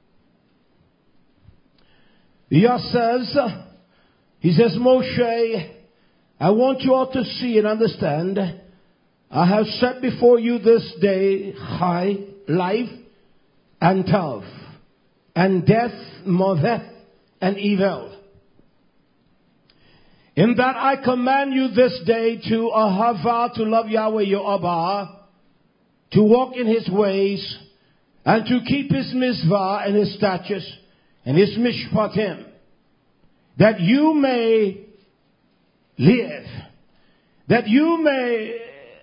Yah says, he says, Moshe, I want you all to see and understand, I have set before you this day high life and tough, and death, maveth, and evil. In that I command you this day to ahava, to love Yahweh your Abba, to walk in His ways, and to keep His mitzvah and His statutes, and His mishpatim, that you may live, that you may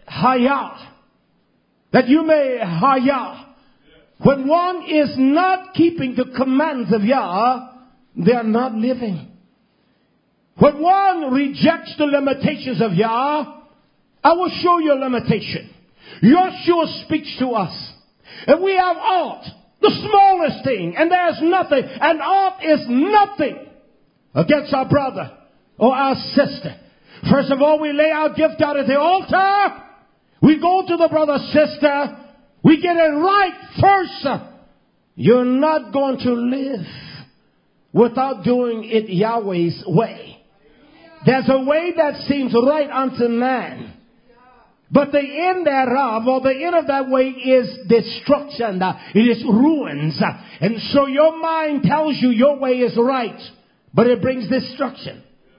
haya, that you may haya. When one is not keeping the commands of Yah, they are not living. When one rejects the limitations of Yah, I will show you a limitation. Yeshua speaks to us. And we have aught, the smallest thing, and there's nothing, and aught is nothing against our brother or our sister. First of all, we lay our gift out at the altar. We go to the brother, sister. We get it right first. You're not going to live without doing it Yahweh's way. There's a way that seems right unto man, but the end thereof, or the end of that way, is destruction. It is ruins. And so your mind tells you your way is right, but it brings destruction.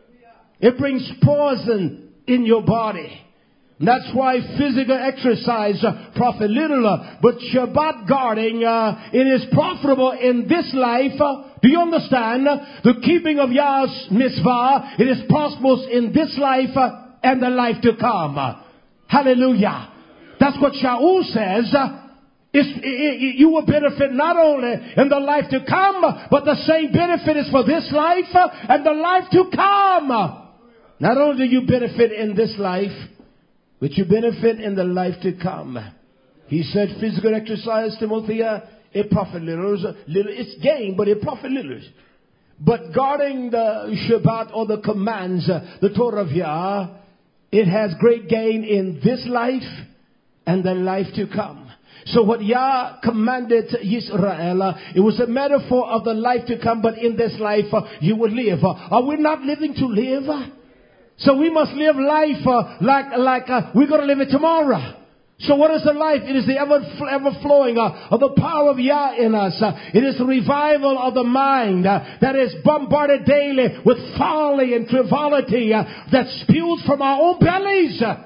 It brings poison in your body. That's why physical exercise uh, profit little, uh, but Shabbat guarding, uh, it is profitable in this life. Uh, do you understand? The keeping of Yah's mitzvah, it is prosperous in this life uh, and the life to come. Uh, hallelujah. That's what Shaul says. Uh, it's, it, it, you will benefit not only in the life to come, but the same benefit is for this life uh, and the life to come. Not only do you benefit in this life, but you benefit in the life to come. He said physical exercise, Timothy, uh, it profit little. It's gain, but it profit little. But guarding the Shabbat or the commands, uh, the Torah of Yah, it has great gain in this life and the life to come. So what Yah commanded Israel, uh, it was a metaphor of the life to come, but in this life uh, you will live. Uh, are we not living to live? So we must live life uh, like like uh, we're going to live it tomorrow. So what is the life? It is the ever ever flowing uh, of the power of Yah in us. Uh, it is the revival of the mind uh, that is bombarded daily with folly and frivolity uh, that spews from our own bellies. Uh,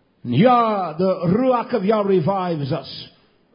Yah, the Ruach of Yah revives us.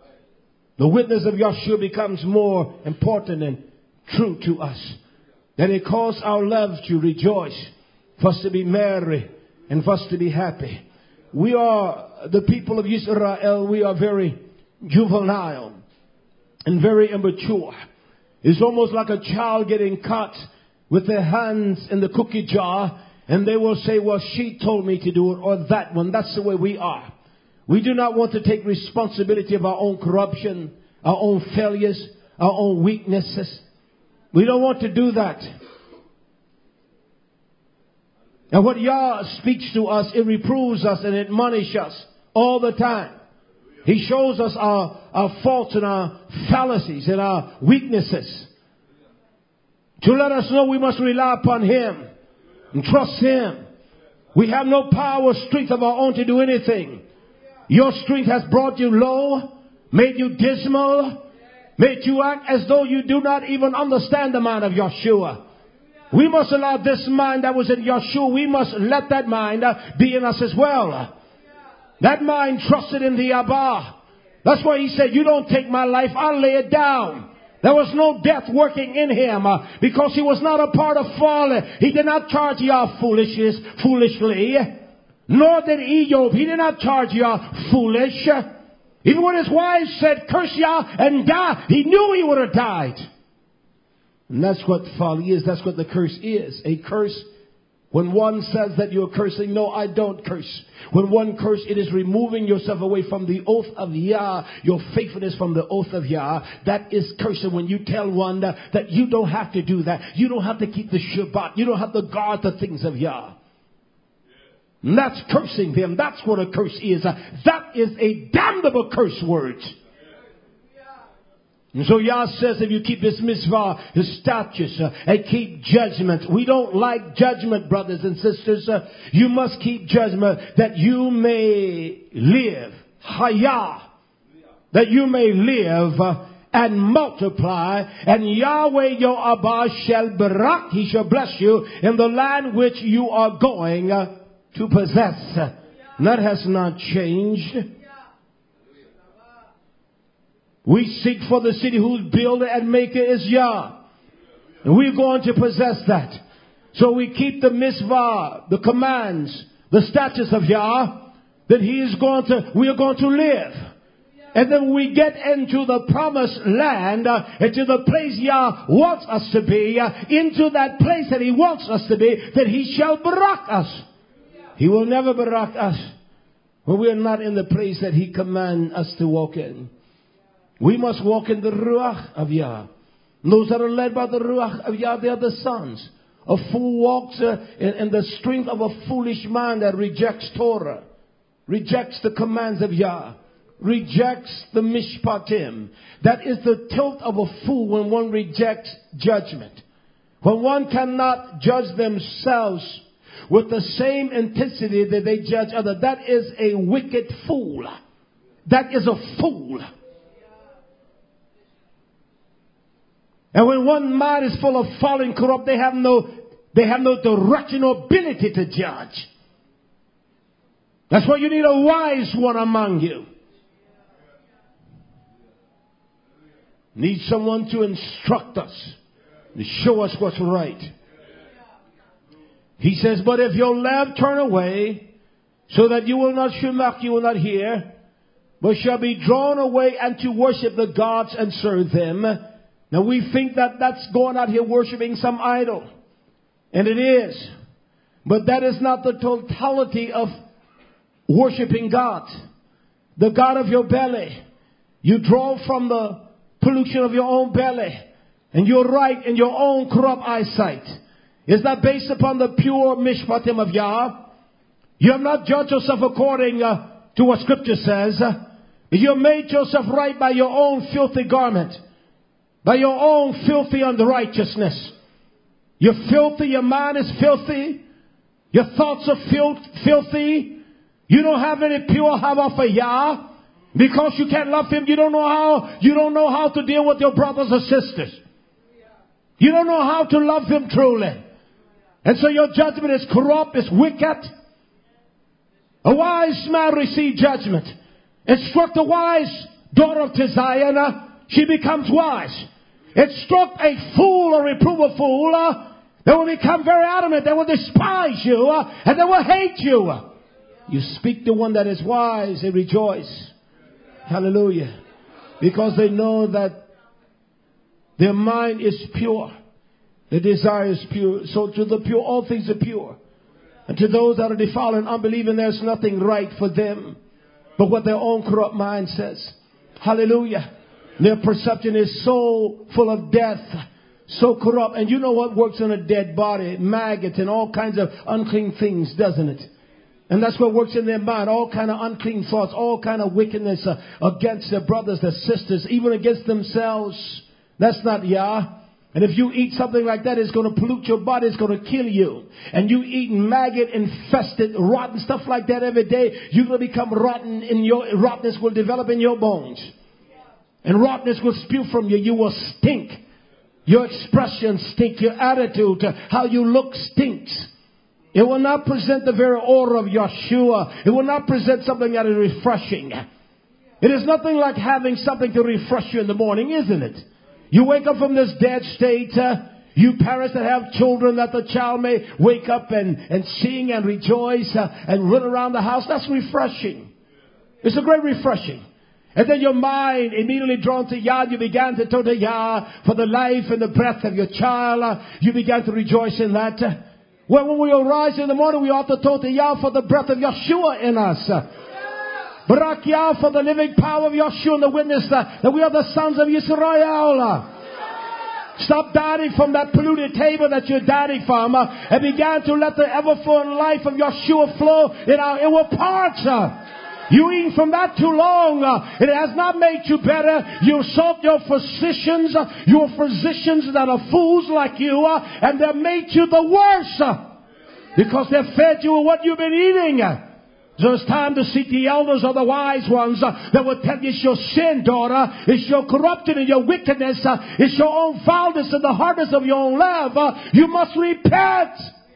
The witness of Yahshua becomes more important and true to us. That it calls our love to rejoice, for us to be merry, and for us to be happy. We are the people of Israel. We are very juvenile and very immature. It's almost like a child getting caught with their hands in the cookie jar, and they will say, well, she told me to do it, or that one. That's the way we are. We do not want to take responsibility of our own corruption, our own failures, our own weaknesses. We don't want to do that. And what Yah speaks to us, it reproves us and it admonishes us all the time. He shows us our, our faults and our fallacies and our weaknesses. to let us know we must rely upon Him and trust Him. We have no power or strength of our own to do anything. Your strength has brought you low, made you dismal, made you act as though you do not even understand the mind of Yeshua. We must allow this mind that was in Yeshua, we must let that mind uh, be in us as well. That mind trusted in the Abba. That's why He said, you don't take my life, I'll lay it down. There was no death working in Him uh, because He was not a part of folly. He did not charge Yah foolishness, foolishly. Nor did Ejob. He did not charge Yah foolish. Even when his wife said, curse Yah and die, he knew he would have died. And that's what folly is. That's what the curse is. A curse, when one says that you're cursing, no, I don't curse. When one curse, it is removing yourself away from the oath of Yah, your faithfulness from the oath of Yah. That is cursing. When you tell one that, that you don't have to do that. You don't have to keep the Shabbat. You don't have to guard the things of Yah. And that's cursing them. That's what a curse is. That is a damnable curse word. And so Yah says if you keep His mitzvah, His statutes, uh, and keep judgment. We don't like judgment, brothers and sisters. Uh, you must keep judgment that you may live. Hayah. That you may live uh, and multiply. And Yahweh your Abba shall barak. He shall bless you in the land which you are going uh, to possess. And that has not changed. We seek for the city whose builder and maker is Yah. And we're going to possess that. So we keep the mitzvah, the commands, the statutes of Yah, that He is going to, we are going to live. And then we get into the promised land, uh, into the place Yah wants us to be, uh, into that place that He wants us to be, that He shall barak us. He will never barak us when we are not in the place that He commands us to walk in. We must walk in the Ruach of Yah. And those that are led by the Ruach of Yah, they are the sons. A fool walks uh, in, in the strength of a foolish mind that rejects Torah, rejects the commands of Yah, rejects the mishpatim. That is the tilt of a fool when one rejects judgment. When one cannot judge themselves with the same intensity that they judge others. That is a wicked fool. That is a fool. And when one mind is full of folly and corrupt, they have no, they have no direction or ability to judge. That's why you need a wise one among you. Need someone to instruct us, to show us what's right. He says, but if your left turn away, so that you will not shemach, you will not hear, but shall be drawn away and to worship the gods and serve them. Now we think that that's going out here worshiping some idol. And it is. But that is not the totality of worshiping God. The God of your belly. You draw from the pollution of your own belly. And you're right in your own corrupt eyesight. Is that based upon the pure mishpatim of Yah? You have not judged yourself according uh, to what Scripture says. You have made yourself right by your own filthy garment. By your own filthy unrighteousness. You're filthy. Your mind is filthy. Your thoughts are fil- filthy. You don't have any pure hava for Yah. Because you can't love Him. You don't know how, you don't know how to deal with your brothers or sisters. You don't know how to love Him truly. And so your judgment is corrupt, it's wicked. A wise man received judgment. Instruct a wise daughter of Tiziana, she becomes wise. Instruct a fool or reprove a fool, uh, they will become very adamant. They will despise you uh, and they will hate you. You speak to one that is wise, they rejoice. Hallelujah. Because they know that their mind is pure. The desire is pure. So to the pure, all things are pure. And to those that are defiled and unbelieving, there's nothing right for them but what their own corrupt mind says. Hallelujah. Their perception is so full of death, so corrupt. And you know what works in a dead body? Maggots and all kinds of unclean things, doesn't it? And that's what works in their mind. All kind of unclean thoughts, all kind of wickedness uh, against their brothers, their sisters, even against themselves. That's not Yah. And if you eat something like that, it's going to pollute your body. It's going to kill you. And you eat maggot-infested, rotten stuff like that every day, you're going to become rotten in your, rottenness will develop in your bones. And rottenness will spew from you. You will stink. Your expression stink. Your attitude, how you look stinks. It will not present the very order of Yeshua. It will not present something that is refreshing. It is nothing like having something to refresh you in the morning, isn't it? You wake up from this dead state. Uh, you parents that have children, that the child may wake up and, and sing and rejoice uh, and run around the house. That's refreshing. It's a great refreshing. And then your mind immediately drawn to Yah. You began to talk to Yah for the life and the breath of your child. Uh, you began to rejoice in that. Uh, well, when we arise in the morning, we ought to talk to Yah for the breath of Yeshua in us. Uh, Barak Yah for the living power of Yeshua and the witness that, that we are the sons of Israel. Stop dying from that polluted table that you're dying from uh, and began to let the ever-flowing life of Yeshua flow in our inward parts. Uh. You eating from that too long. Uh, it has not made you better. You sought your physicians, uh, your physicians that are fools like you, uh, and they made you the worse uh, because they fed you with what you've been eating. Uh. So it's time to seek the elders or the wise ones uh, that will tell you it's your sin, daughter. It's your corruption and your wickedness. Uh, it's your own foulness and the hardness of your own love. Uh, you must repent.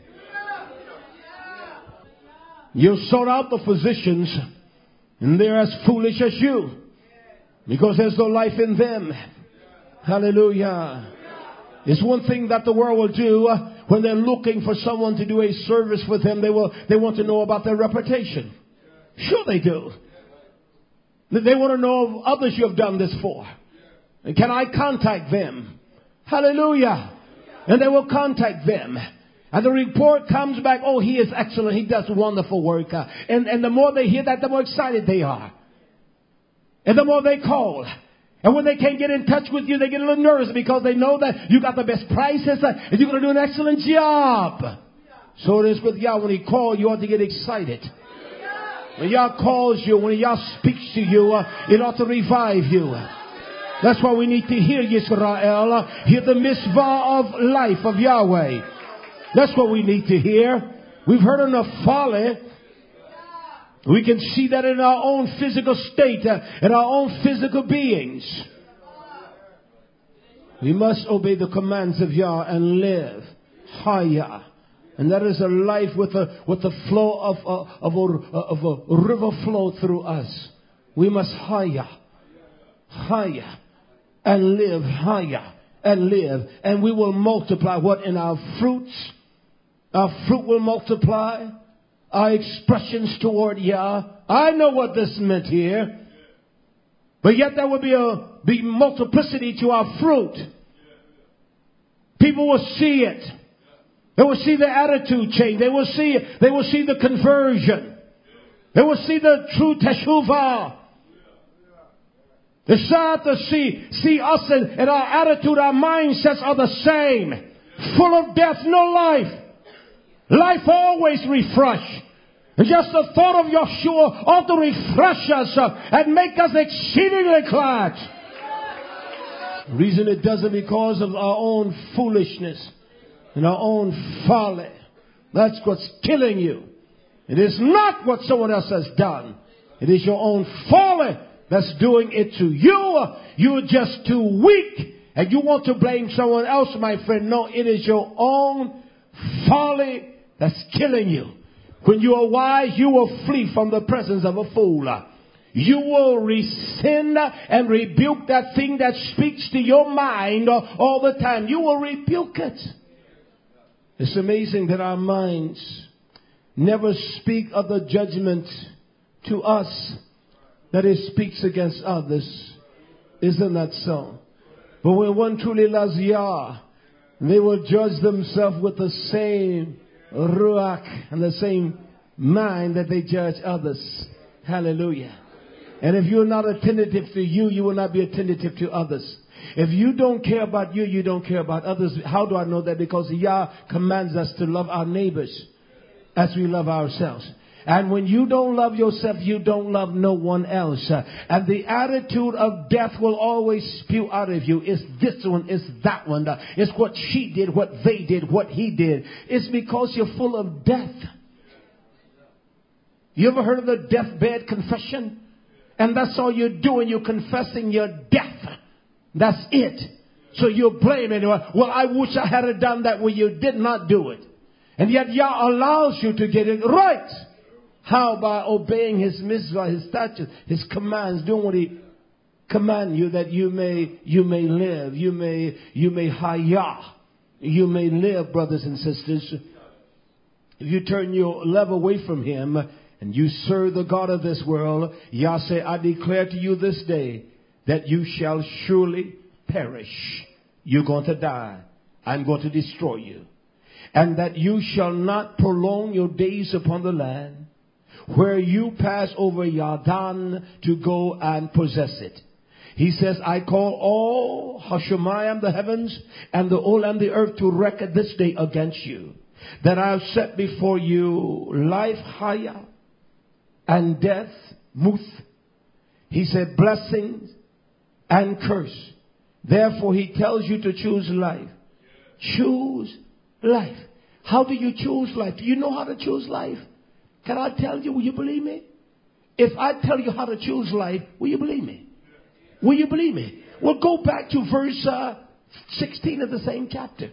You sought out the physicians, and they're as foolish as you because there's no life in them. Hallelujah. It's one thing that the world will do uh, when they're looking for someone to do a service with them. They will. They want to know about their reputation. Sure they do. They want to know of others you have done this for. And can I contact them? Hallelujah. And they will contact them. And the report comes back, oh, he is excellent. He does wonderful work. Uh, and, and the more they hear that, the more excited they are. And the more they call. And when they can't get in touch with you, they get a little nervous because they know that you got the best prices uh, and you're going to do an excellent job. So it is with Yah. When He calls, you ought to get excited. When Yah calls you, when Yah speaks to you, uh, it ought to revive you. That's why we need to hear Yisrael, uh, hear the mitzvah of life of Yahweh. That's what we need to hear. We've heard enough folly. We can see that in our own physical state, uh, in our own physical beings. We must obey the commands of Yah and live. Haya. And that is a life with a, with the flow of a, of, a, of a river flow through us. We must haya. Haya. And live. Haya. And live. And we will multiply what in our fruits. Our fruit will multiply. Our expressions toward Yah. I know what this meant here. But yet there will be a be multiplicity to our fruit. People will see it. They will see the attitude change. They will see they will see the conversion. They will see the true teshuvah. They start to see, see us and, and our attitude, our mindsets are the same. Full of death, no life. Life always refresh. And just the thought of Yeshua ought to refresh us uh, and make us exceedingly glad. The reason it doesn't because of our own foolishness and our own folly. That's what's killing you. It is not what someone else has done. It is your own folly that's doing it to you. You're just too weak and you want to blame someone else, my friend. No, it is your own folly that's killing you. When you are wise, you will flee from the presence of a fool. You will rescind and rebuke that thing that speaks to your mind all the time. You will rebuke it. It's amazing that our minds never speak of the judgment to us that it speaks against others. Isn't that so? But when one truly loves Yah, they will judge themselves with the same ruach and the same mind that they judge others. Hallelujah. And if you're not attentive to you, you will not be attentive to others. If you don't care about you, you don't care about others. How do I know that? Because Yah commands us to love our neighbors as we love ourselves. And when you don't love yourself, you don't love no one else. Uh, and the attitude of death will always spew out of you. It's this one, it's that one. Uh, it's what she did, what they did, what he did. It's because you're full of death. You ever heard of the deathbed confession? And that's all you're doing. You're confessing your death. That's it. So you're blaming. Well, I wish I had done that. Well, you did not do it. And yet Yah allows you to get it right. How? By obeying his mitzvah, his statutes, his commands, doing what he command you, that you may, you may live. You may, you may hayah. You may live, brothers and sisters. If you turn your love away from him and you serve the God of this world, Yah say, I declare to you this day that you shall surely perish. You're going to die. I'm going to destroy you. And that you shall not prolong your days upon the land where you pass over Yarden to go and possess it. He says, I call all Hashemayim, the heavens, and the old and the earth to record this day against you, that I have set before you life, haya, and death, muth. He said, blessings and curse. Therefore, he tells you to choose life. Choose life. How do you choose life? Do you know how to choose life? Can I tell you? Will you believe me? If I tell you how to choose life, will you believe me? Will you believe me? Well, go back to verse uh, sixteen of the same chapter.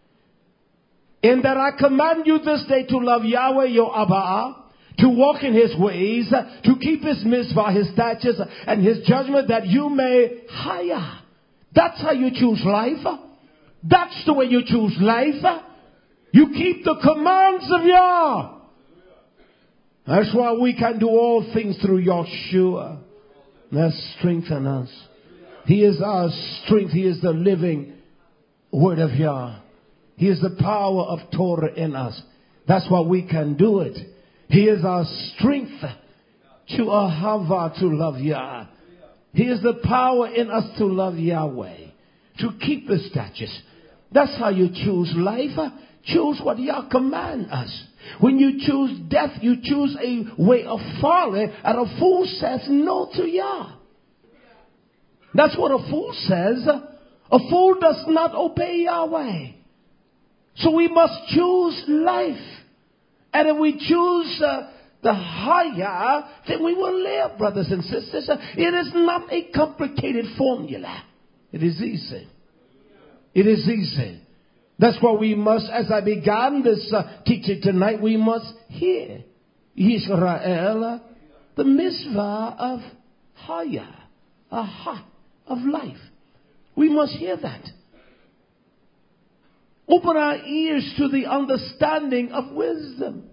In that I command you this day to love Yahweh your Abba, to walk in his ways, to keep his mitzvah, his statutes, and his judgment, that you may haya. That's how you choose life. That's the way you choose life. You keep the commands of Yah. That's why we can do all things through Yahshua. That strengthens us. He is our strength. He is the living word of Yah. He is the power of Torah in us. That's why we can do it. He is our strength to ahava, to love Yah. He is the power in us to love Yahweh, to keep the statutes. That's how you choose life. Choose what Yah command us. When you choose death, you choose a way of folly, and a fool says no to Yah. That's what a fool says. A fool does not obey Yahweh. So we must choose life. And if we choose uh, the higher, then we will live, brothers and sisters. It is not a complicated formula. It is easy. It is easy. That's why we must, as I began this uh, teaching tonight, we must hear Yisrael, the mitzvah of haya, aha, of life. We must hear that. Open our ears to the understanding of wisdom.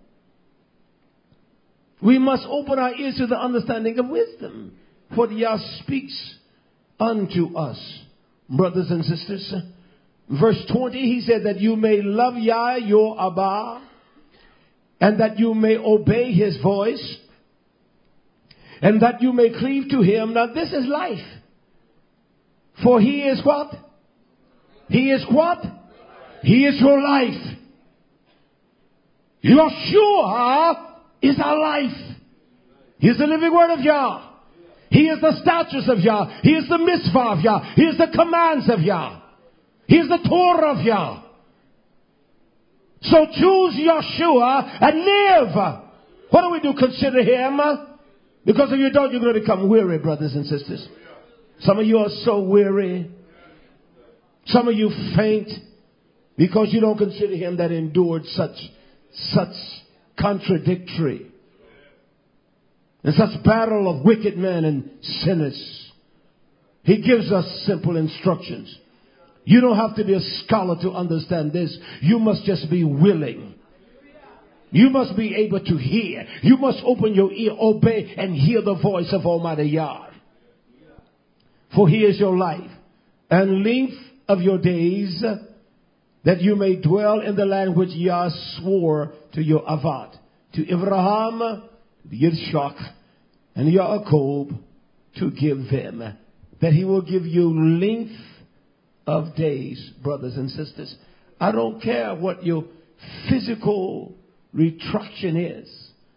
We must open our ears to the understanding of wisdom. What Yah speaks unto us, brothers and sisters. Verse twenty, he said that you may love Yah, your Abba, and that you may obey his voice, and that you may cleave to him. Now this is life. For he is what? He is what? He is your life. Yeshua is our life. He is the living word of Yah. He is the statutes of Yah. He is the mitzvah of Yah. He is the commands of Yah. He is the Torah of Yah. So choose Yeshua and live. What do we do? Consider him. Because if you don't, you're going to become weary, brothers and sisters. Some of you are so weary. Some of you faint because you don't consider him that endured such, such contradictory and such battle of wicked men and sinners. He gives us simple instructions. You don't have to be a scholar to understand this. You must just be willing. You must be able to hear. You must open your ear, obey, and hear the voice of Almighty Yah. For he is your life and length of your days, that you may dwell in the land which Yah swore to your Avad, to Abraham, to Yitzchak, and Yaakov, to give them. That he will give you length of days, brothers and sisters. I don't care what your physical retraction is.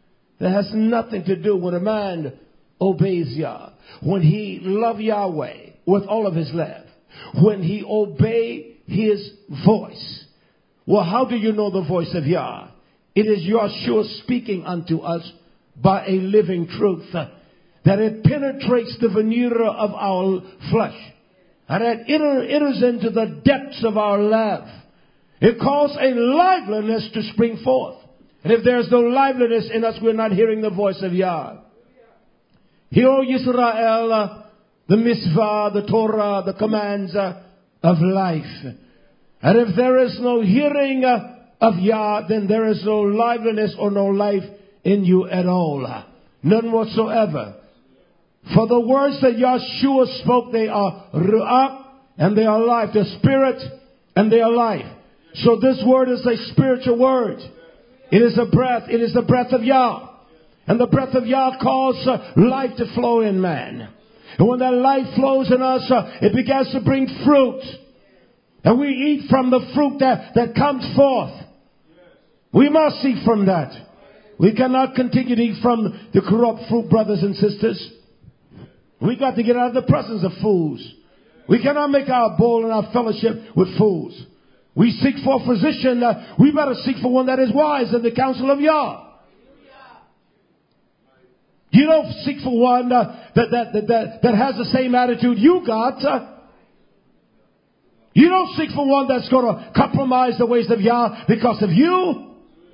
That has nothing to do when a man obeys Yah. When he love Yahweh with all of his life. When he obey his voice. Well, how do you know the voice of Yah? It is Yahshua speaking unto us by a living truth. That it penetrates the veneer of our flesh. And it enters into the depths of our life. It calls a liveliness to spring forth. And if there's no liveliness in us, we're not hearing the voice of Yah. Hear, O Yisrael, the mitzvah, the Torah, the commands of life. And if there is no hearing of Yah, then there is no liveliness or no life in you at all. None whatsoever. For the words that Yahshua spoke, they are ruach and they are life. They're spirit and they are life. So this word is a spiritual word. It is a breath. It is the breath of Yah. And the breath of Yah causes uh, life to flow in man. And when that life flows in us, uh, it begins to bring fruit. And we eat from the fruit that, that comes forth. We must eat from that. We cannot continue to eat from the corrupt fruit, brothers and sisters. We got to get out of the presence of fools. We cannot make our bowl and our fellowship with fools. We seek for a physician. Uh, we better seek for one that is wise in the counsel of Yah. You don't seek for one uh, that, that, that, that, that has the same attitude you got. Uh, you don't seek for one that's going to compromise the ways of Yah because of you.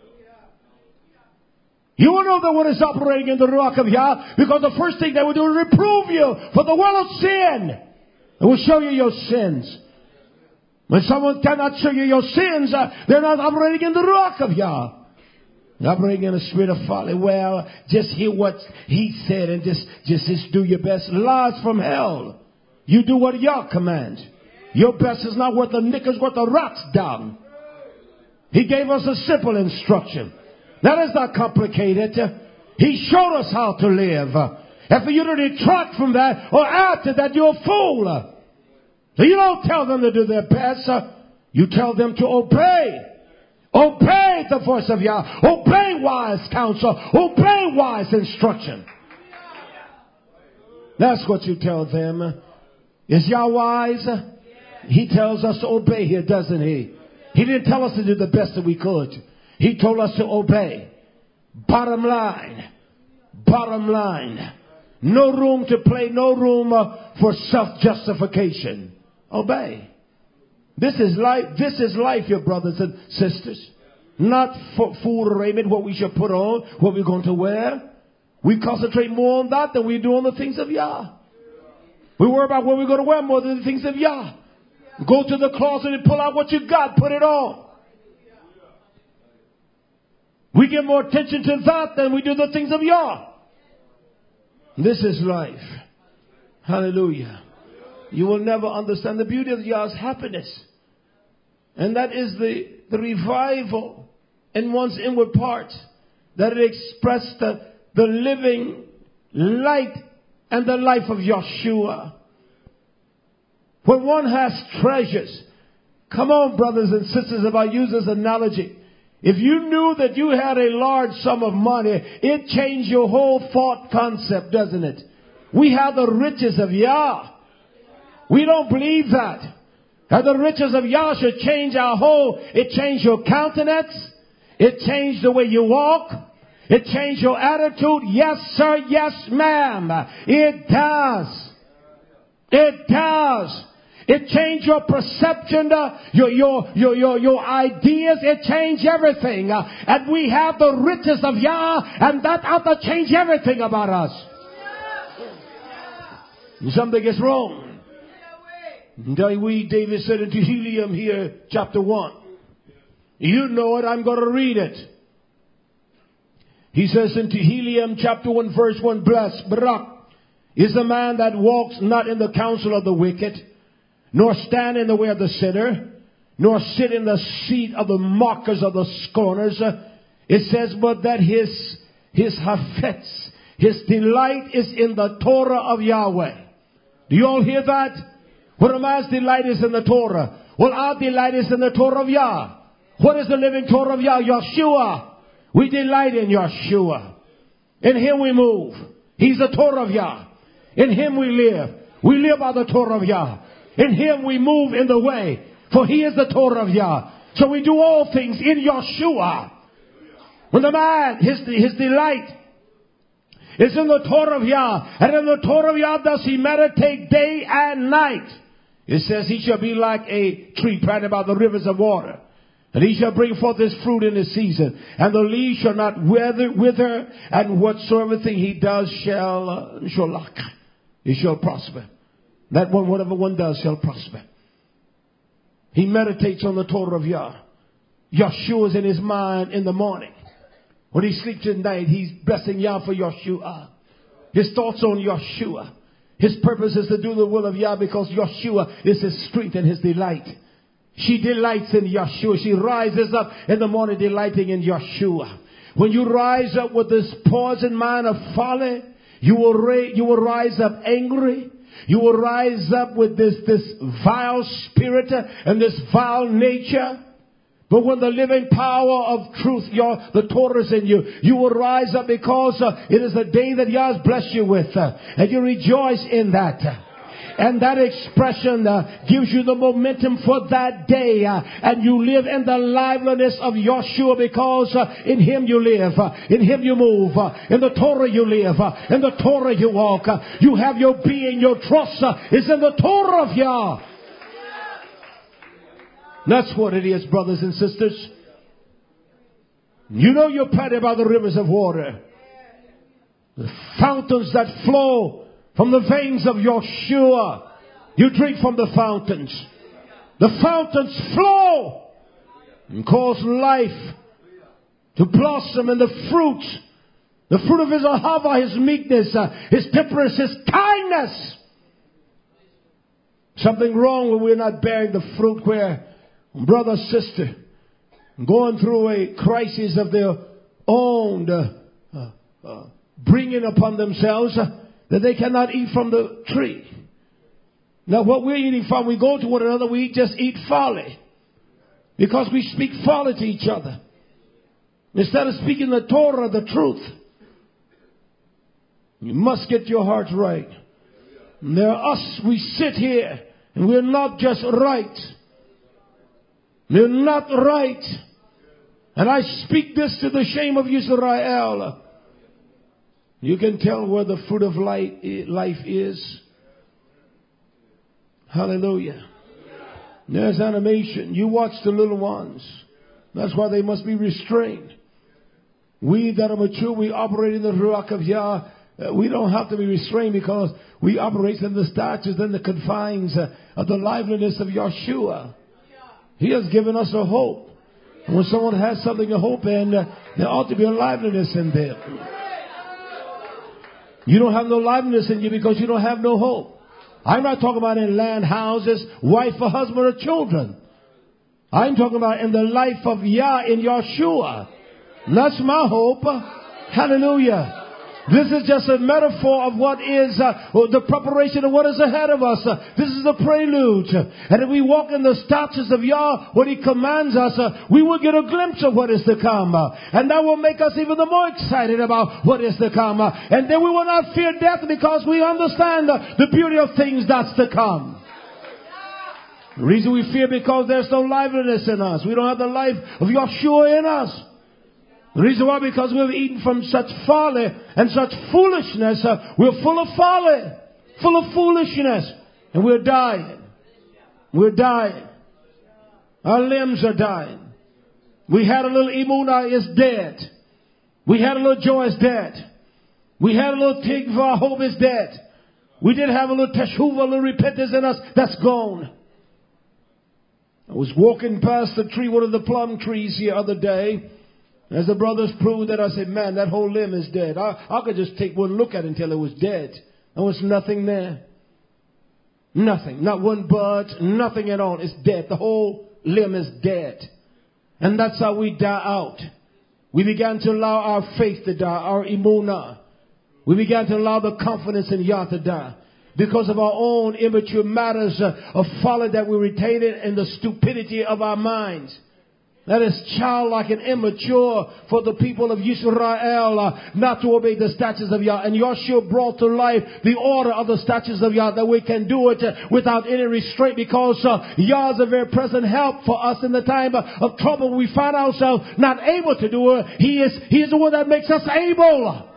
You will know that one is operating in the Ruach of Yah because the first thing they will do is reprove you for the world of sin. It will show you your sins. When someone cannot show you your sins, uh, they're not operating in the Ruach of Yah. They're operating in a spirit of folly. Well, just hear what he said and just, just, just do your best. Lies from hell. You do what Yah commands. Your best is not worth the knickers, worth the rocks down. He gave us a simple instruction. That is not complicated. He showed us how to live. And for you to detract from that or add to that, you're a fool. So you don't tell them to do their best. You tell them to obey. Obey the voice of Yah. Obey wise counsel. Obey wise instruction. That's what you tell them. Is Yah wise? He tells us to obey here, doesn't he? He didn't tell us to do the best that we could. He told us to obey. Bottom line. Bottom line. No room to play. No room uh, for self-justification. Obey. This is life. This is life, your brothers and sisters. Not for food or raiment, what we should put on, what we're going to wear. We concentrate more on that than we do on the things of Yah. We worry about what we're going to wear more than the things of Yah. Go to the closet and pull out what you got, put it on. We give more attention to that than we do the things of Yah. This is life. Hallelujah. You will never understand the beauty of Yah's happiness. And that is the, the revival in one's inward parts. That it expressed the, the living light and the life of Yahshua. When one has treasures. Come on, brothers and sisters, if I use this analogy. If you knew that you had a large sum of money, it changed your whole thought concept, doesn't it? We have the riches of Yah. We don't believe that. That the riches of Yah should change our whole, it changed your countenance. It changed the way you walk. It changed your attitude. Yes, sir. Yes, ma'am. It does. It does. It changed your perception, uh, your, your, your, your, your ideas. It changed everything. Uh, and we have the riches of Yah, and that ought to change everything about us. Something is wrong. David said in Tehillim here, chapter one. You know it, I'm going to read it. He says in Tehillim chapter one, verse one, blessed, Barak, is the man that walks not in the counsel of the wicked, nor stand in the way of the sinner, nor sit in the seat of the mockers of the scorners. It says, but that his, his hafetz, his delight is in the Torah of Yahweh. Do you all hear that? When a man's delight is in the Torah. Well, our delight is in the Torah of Yah. What is the living Torah of Yah? Yahshua. We delight in Yahshua. In him we move. He's the Torah of Yah. In him we live. We live by the Torah of Yah. In him we move in the way. For he is the Torah of Yah. So we do all things in Yeshua. When the man, his, his delight is in the Torah of Yah. And in the Torah of Yah does he meditate day and night. It says he shall be like a tree planted by the rivers of water. And he shall bring forth his fruit in his season. And the leaves shall not wither, wither. And whatsoever thing he does shall, uh, shall lack. It shall prosper. That one, whatever one does shall prosper. He meditates on the Torah of Yah. Yeshua is in his mind in the morning. When he sleeps at night, he's blessing Yah for Yeshua. His thoughts on Yeshua. His purpose is to do the will of Yah because Yeshua is his strength and his delight. She delights in Yeshua. She rises up in the morning delighting in Yeshua. When you rise up with this poison mind of folly, you will, ra- you will rise up angry. You will rise up with this, this vile spirit and this vile nature. But when the living power of truth, your, the Torah is in you, you will rise up because uh, it is the day that Yah has blessed you with. Uh, and you rejoice in that. And that expression uh, gives you the momentum for that day. Uh, and you live in the liveliness of Yeshua because uh, in him you live. Uh, in him you move. Uh, in the Torah you live. Uh, in the Torah you walk. Uh, you have your being. Your trust uh, is in the Torah of Yah. That's what it is, brothers and sisters. You know you're planted by the rivers of water. The fountains that flow from the veins of Yeshua. You drink from the fountains. The fountains flow and cause life to blossom, and the fruit, the fruit of his ahava, his meekness, uh, his temperance, his kindness. Something wrong when we're not bearing the fruit, where brother, sister, going through a crisis of their own, uh, uh, uh, bringing upon themselves uh, that they cannot eat from the tree. Now what we're eating from, we go to one another, we just eat folly. Because we speak folly to each other. Instead of speaking the Torah, the truth. You must get your hearts right. And there are us, we sit here, and we're not just right. We're not right. And I speak this to the shame of Israel. You can tell where the fruit of life is. Hallelujah. There's animation. You watch the little ones. That's why they must be restrained. We that are mature, we operate in the Ruach of Yah. Uh, we don't have to be restrained because we operate in the statutes and the confines uh, of the liveliness of Yeshua. He has given us a hope. And when someone has something to hope in, uh, there ought to be a liveliness in them. You don't have no liveliness in you because you don't have no hope. I'm not talking about in land, houses, wife or husband or children. I'm talking about in the life of Yah in Yeshua. And that's my hope. Hallelujah. This is just a metaphor of what is uh, the preparation of what is ahead of us. Uh, this is the prelude. And if we walk in the statutes of Yah, what he commands us, uh, we will get a glimpse of what is to come. Uh, and that will make us even the more excited about what is to come. Uh, and then we will not fear death because we understand uh, the beauty of things that's to come. The reason we fear because there's no liveliness in us. We don't have the life of Yeshua in us. The reason why, because we've eaten from such folly and such foolishness. Uh, we're full of folly, full of foolishness, and we're dying. We're dying. Our limbs are dying. We had a little emunah, is dead. We had a little joy, is dead. We had a little tikva, hope, is dead. We did have a little teshuvah, a little repentance in us, that's gone. I was walking past the tree, one of the plum trees the other day. As the brothers proved that, I said, man, that whole limb is dead. I, I could just take one look at it until it was dead. There was nothing there. Nothing. Not one bud. Nothing at all. It's dead. The whole limb is dead. And that's how we die out. We began to allow our faith to die, our emunah. We began to allow the confidence in Yah to die. Because of our own immature matters uh, of folly that we retain it and the stupidity of our minds. That is childlike and immature for the people of Israel uh, not to obey the statutes of Yah. And Joshua brought to life the order of the statutes of Yah, that we can do it uh, without any restraint, because uh, Yah is a very present help for us in the time uh, of trouble. We find ourselves not able to do it. He is, he is the one that makes us able.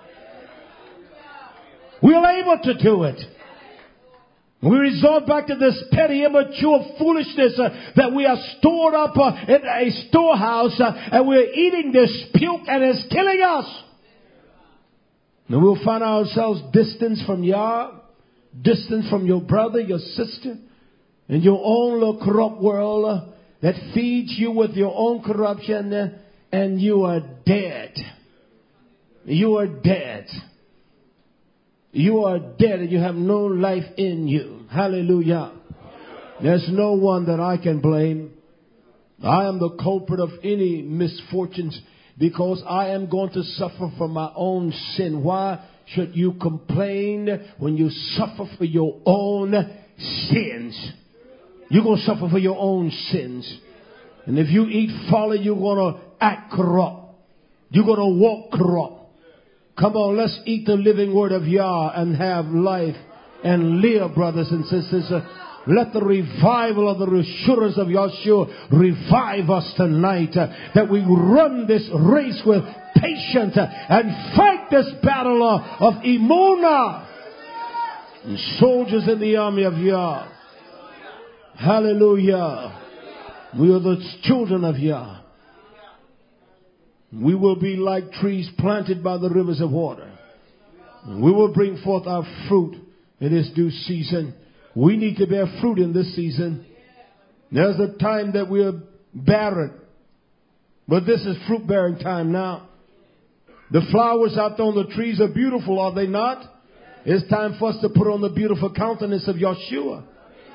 We are able to do it. We resort back to this petty, immature foolishness uh, that we are stored up uh, in a storehouse uh, and we're eating this puke and it's killing us. And we'll find ourselves distant from Yah, distant from your brother, your sister, in your own little corrupt world uh, that feeds you with your own corruption, uh, and you are dead. You are dead. You are dead and you have no life in you. Hallelujah. There's no one that I can blame. I am the culprit of any misfortunes, because I am going to suffer from my own sin. Why should you complain when you suffer for your own sins? You're going to suffer for your own sins. And if you eat folly, you're going to act corrupt. You're going to walk corrupt. Come on, let's eat the living word of Yah and have life and live, brothers and sisters. Uh, let the revival of the assurance of Yahshua revive us tonight, uh, that we run this race with patience uh, and fight this battle uh, of Emunah, and soldiers in the army of Yah. Hallelujah. We are the children of Yah. We will be like trees planted by the rivers of water. We will bring forth our fruit in its due season. We need to bear fruit in this season. There's a time that we are barren, but this is fruit bearing time now. The flowers out there on the trees are beautiful, are they not? It's time for us to put on the beautiful countenance of Yahshua.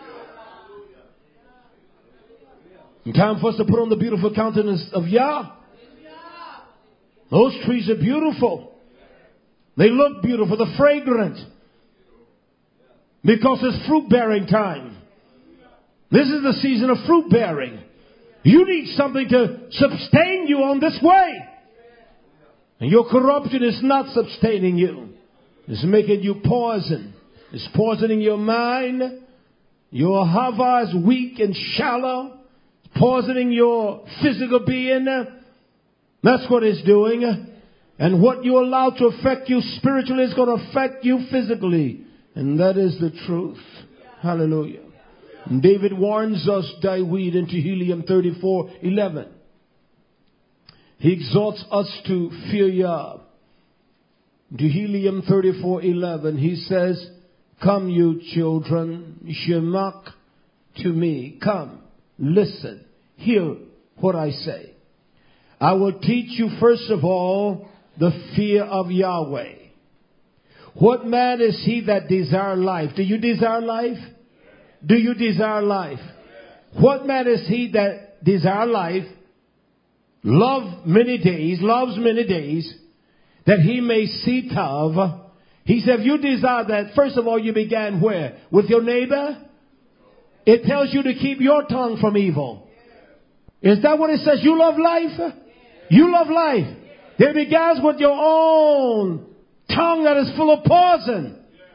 It's time for us to put on the beautiful countenance of Yah. Those trees are beautiful. They look beautiful. They're fragrant. Because it's fruit bearing time. This is the season of fruit bearing. You need something to sustain you on this way. And your corruption is not sustaining you. It's making you poison. It's poisoning your mind. Your hava is weak and shallow. It's poisoning your physical being. That's what it's doing. And what you allow to affect you spiritually is going to affect you physically. And that is the truth. Hallelujah. And David warns us, die weed into Helium thirty-four eleven. He exhorts us to fear Yah. To Helium thirty-four eleven, he says, come you children, shemak to me. Come, listen, hear what I say. I will teach you first of all the fear of Yahweh. What man is he that desire life? Do you desire life? Do you desire life? What man is he that desire life, love many days, loves many days, that he may see Tav? He said, if you desire that, first of all, you began where? With your neighbor? It tells you to keep your tongue from evil. Is that what it says? You love life? You love life. It begins with your own tongue that is full of poison.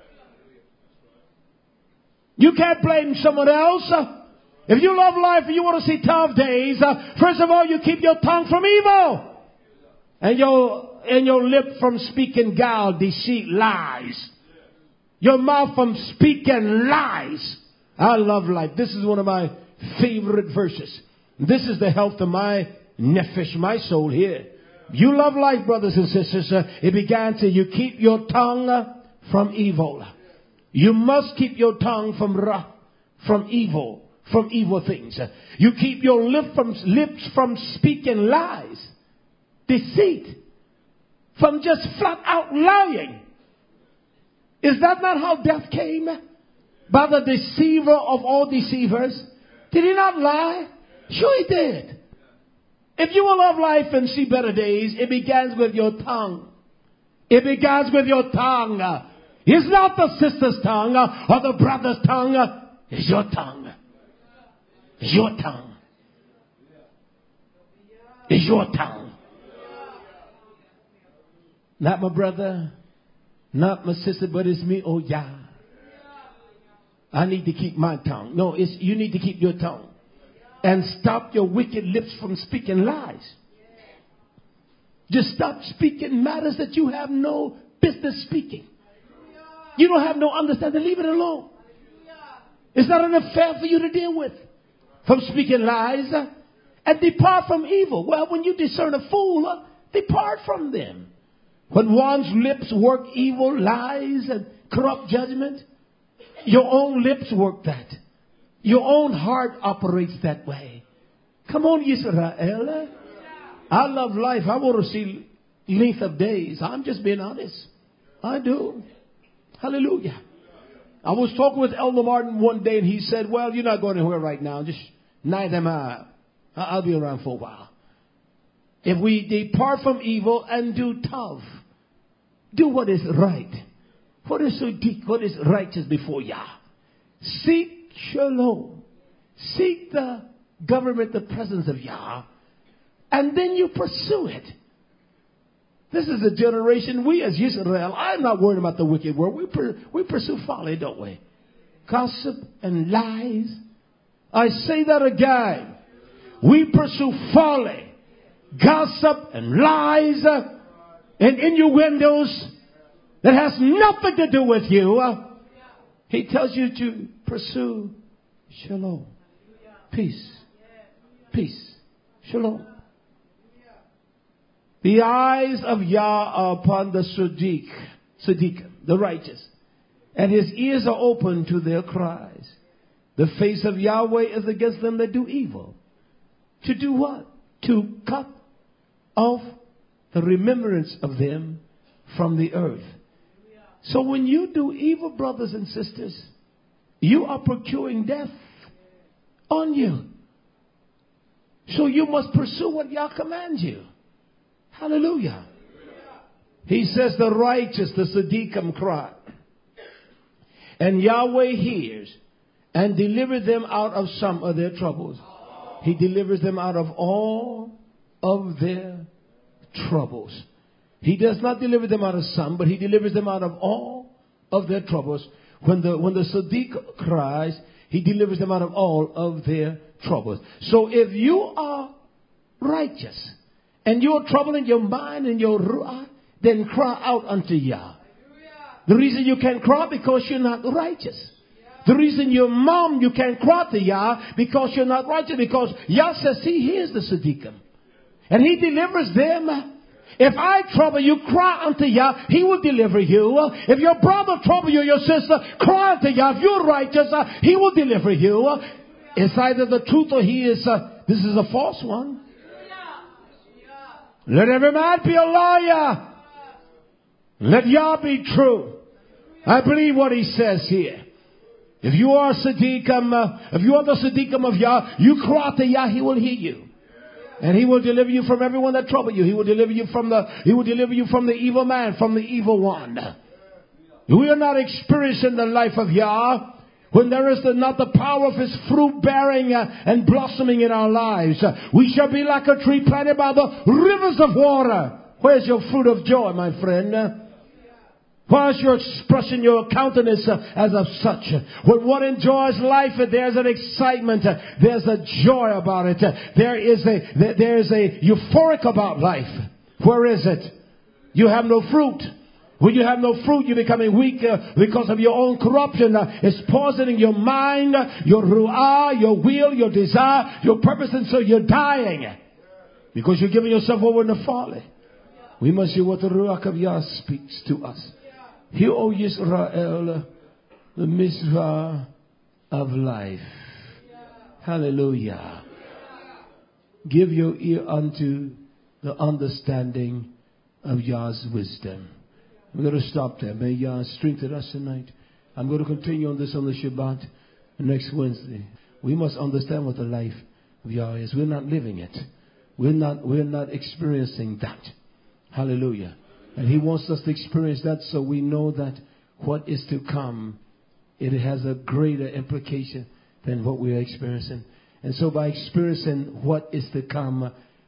You can't blame someone else. If you love life and you want to see tough days, first of all, you keep your tongue from evil. And your, and your lip from speaking guile, deceit, lies. Your mouth from speaking lies. I love life. This is one of my favorite verses. This is the health of my nephesh, my soul here. You love life, brothers and sisters. Uh, it began to, you keep your tongue uh, from evil. You must keep your tongue from ra, from evil, from evil things. Uh, you keep your lip from, lips from speaking lies, deceit, from just flat out lying. Is that not how death came? By the deceiver of all deceivers. Did he not lie? Sure he did. If you will love life and see better days, it begins with your tongue. It begins with your tongue. It's not the sister's tongue or the brother's tongue. It's your tongue. It's your tongue. is your tongue. Not my brother, not my sister, but it's me, oh Yah. I need to keep my tongue. No, it's you need to keep your tongue. And stop your wicked lips from speaking lies. Just stop speaking matters that you have no business speaking. You don't have no understanding. Leave it alone. It's not an affair for you to deal with. From speaking lies. And depart from evil. Well, when you discern a fool, depart from them. When one's lips work evil, lies, and corrupt judgment, your own lips work that. Your own heart operates that way. Come on, Israel. I love life. I want to see length of days. I'm just being honest. I do. Hallelujah. I was talking with Elder Martin one day and he said, well, you're not going anywhere right now. Just neither am I. I'll be around for a while. If we depart from evil and do tough, do what is right. What is sadiq, what is righteous before Yah. Seek shalom. Seek the government, the presence of Yah. And then you pursue it. This is a generation, we as Israel, I'm not worried about the wicked world. We, per, we pursue folly, don't we? Gossip and lies. I say that again. We pursue folly, gossip and lies and innuendos that has nothing to do with you. He tells you to pursue shalom. Peace. Peace. Shalom. The eyes of Yah are upon the Sadiq, Sadiq, the righteous, and his ears are open to their cries. The face of Yahweh is against them that do evil. To do what? To cut off the remembrance of them from the earth. So when you do evil, brothers and sisters, you are procuring death on you. So you must pursue what Yah commands you. Hallelujah. He says the righteous, the Sadiqim cry. And Yahweh hears and delivers them out of some of their troubles. He delivers them out of all of their troubles. He does not deliver them out of some, but he delivers them out of all of their troubles. When the, when the Sadiq cries, he delivers them out of all of their troubles. So if you are righteous, and you're troubling your mind and your ruah, then cry out unto Yah. The reason you can't cry because you're not righteous. The reason your mom, you can't cry to Yah because you're not righteous. Because Yah says, see, here's the Sadiqim. And he delivers them. If I trouble you, cry unto Yah, he will deliver you. If your brother trouble you, your sister, cry unto Yah. If you're righteous, uh, he will deliver you. It's either the truth or he is, uh, this is a false one. Let every man be a liar. Let Yah be true. I believe what he says here. If you are Sadiqim, uh, if you are the Sadiqim of Yah, you cry to Yah, he will hear you. And he will deliver you from everyone that trouble you. He will deliver you from the, he will deliver you from the evil man, from the evil one. We are not experiencing the life of Yah when there is the, not the power of his fruit bearing uh, and blossoming in our lives. Uh, we shall be like a tree planted by the rivers of water. Where's your fruit of joy, my friend? Uh, where's your expression, your countenance uh, as of such? When one enjoys life, uh, there's an excitement. Uh, there's a joy about it. Uh, there is a there, there is a euphoric about life. Where is it? You have no fruit. When you have no fruit, you're becoming weak uh, because of your own corruption. Uh, it's poisoning your mind, uh, your ru'ah, your will, your desire, your purpose, and so you're dying. Because you're giving yourself over to folly. We must hear what the Ruach of Yah speaks to us. Hear, O Yisrael, the mitzvah of life. Hallelujah. Give your ear unto the understanding of Yah's wisdom. We're going to stop there. May Yah strengthen us tonight. I'm going to continue on this on the Shabbat next Wednesday. We must understand what the life of Yah is. We're not living it. We're not, we're not experiencing that. Hallelujah. And he wants us to experience that so we know that what is to come, it has a greater implication than what we are experiencing. And so by experiencing what is to come,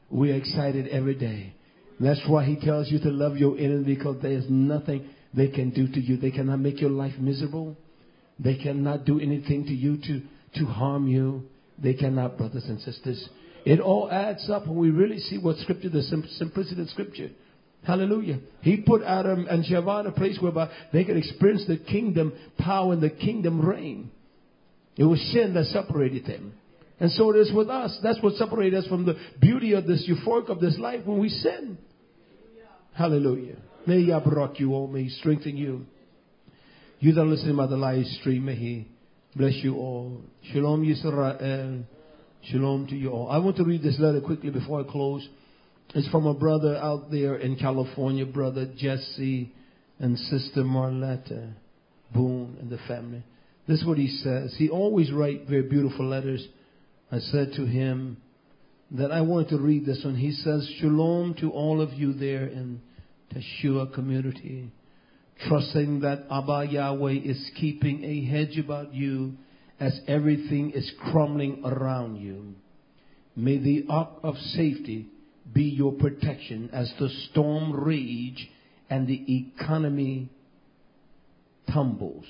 We're excited every day. That's why he tells you to love your enemy, because there is nothing they can do to you. They cannot make your life miserable. They cannot do anything to you to, to harm you. They cannot, brothers and sisters. It all adds up when we really see what Scripture, the simplicity of Scripture. Hallelujah. He put Adam and Sheva in a place whereby they could experience the kingdom power and the kingdom reign. It was sin that separated them. And so it is with us. That's what separated us from the beauty of this euphoric of this life when we sin. Hallelujah. May Yah rock you all. May He strengthen you. You that are listening by the live stream, may He bless you all. Shalom Yisrael. Shalom to you all. I want to read this letter quickly before I close. It's from a brother out there in California, Brother Jesse and Sister Marletta Boone and the family. This is what he says. He always writes very beautiful letters. I said to him that I wanted to read this one. He says, Shalom to all of you there in Teshua community, trusting that Abba Yahweh is keeping a hedge about you as everything is crumbling around you. May the ark of safety be your protection as the storm rage and the economy tumbles.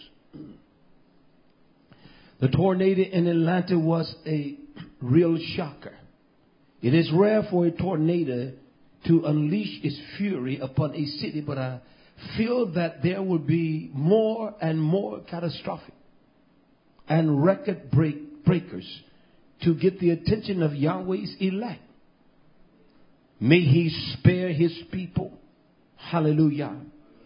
The tornado in Atlanta was a real shocker. It is rare for a tornado to unleash its fury upon a city, but I feel that there will be more and more catastrophic and record break breakers to get the attention of Yahweh's elect. May He spare His people. Hallelujah.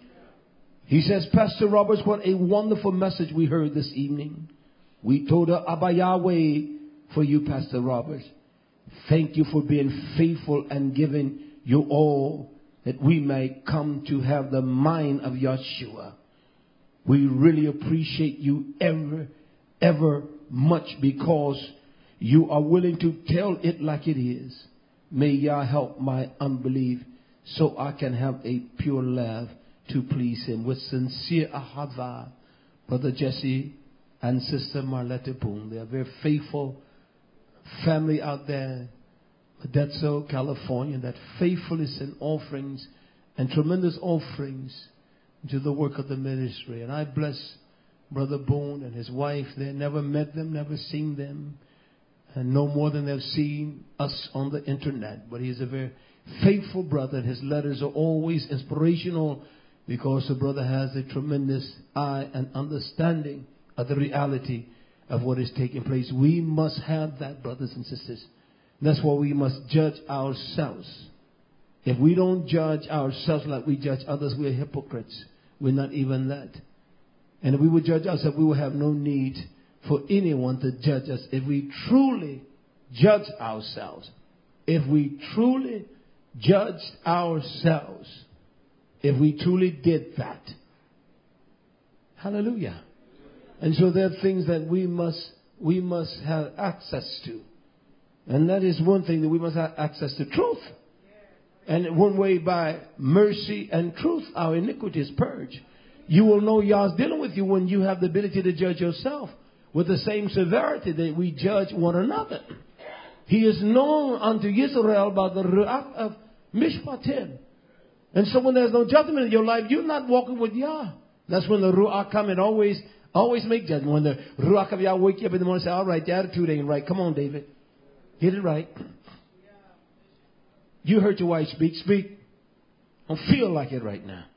He says, Pastor Roberts, what a wonderful message we heard this evening. We told Abba Yahweh for you, Pastor Roberts. Thank you for being faithful and giving you all that we may come to have the mind of Yeshua. We really appreciate you ever, ever much because you are willing to tell it like it is. May Yah help my unbelief so I can have a pure love to please Him. With sincere ahava, Brother Jesse and Sister Marletta Boone. They are very faithful family out there, Modesto, California, that faithfulness in offerings and tremendous offerings to the work of the ministry. And I bless Brother Boone and his wife. They never met them, never seen them, and no more than they've seen us on the internet. But he's a very faithful brother. His letters are always inspirational because the brother has a tremendous eye and understanding of the reality of what is taking place. We must have that, brothers and sisters. That's why we must judge ourselves. If we don't judge ourselves like we judge others, we're hypocrites. We're not even that. And if we would judge ourselves, we would have no need for anyone to judge us. If we truly judge ourselves, if we truly judged ourselves, if we truly did that. Hallelujah. And so there are things that we must, we must have access to. And that is one thing, that we must have access to truth. And one way, by mercy and truth, our iniquity is purged. You will know Yah's dealing with you when you have the ability to judge yourself with the same severity that we judge one another. He is known unto Israel by the Ruach of Mishpatim. And so when there's no judgment in your life, you're not walking with Yah. That's when the Ruach come and always, always make judgment. When the Ruach of Yah wake you up in the morning and say, all right, the attitude ain't right. Come on, David. Get it right. You heard your wife speak. Speak. Don't feel like it right now.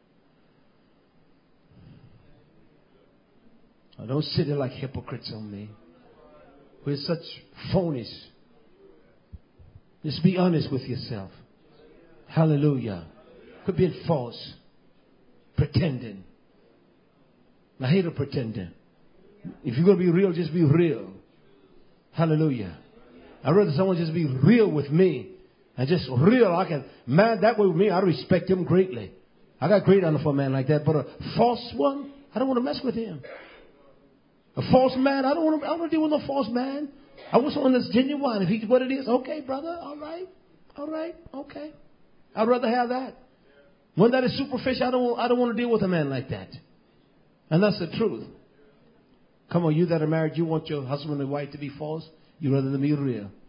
Oh, don't sit there like hypocrites on me. We're such phonies. Just be honest with yourself. Hallelujah. Quit being false. Pretending. I hate a pretender. If you're going to be real, just be real. Hallelujah. I'd rather someone just be real with me. And just real. I can, man, that way with me, I respect him greatly. I got great honor for a man like that. But a false one, I don't want to mess with him. A false man, I don't want to, I don't want to deal with no false man. I want someone that's genuine. If he's what it is, okay, brother, all right, all right, okay. I'd rather have that. One that is superficial, I don't, I don't want to deal with a man like that. And that's the truth. Come on, you that are married, you want your husband and wife to be false? You'd rather than be real.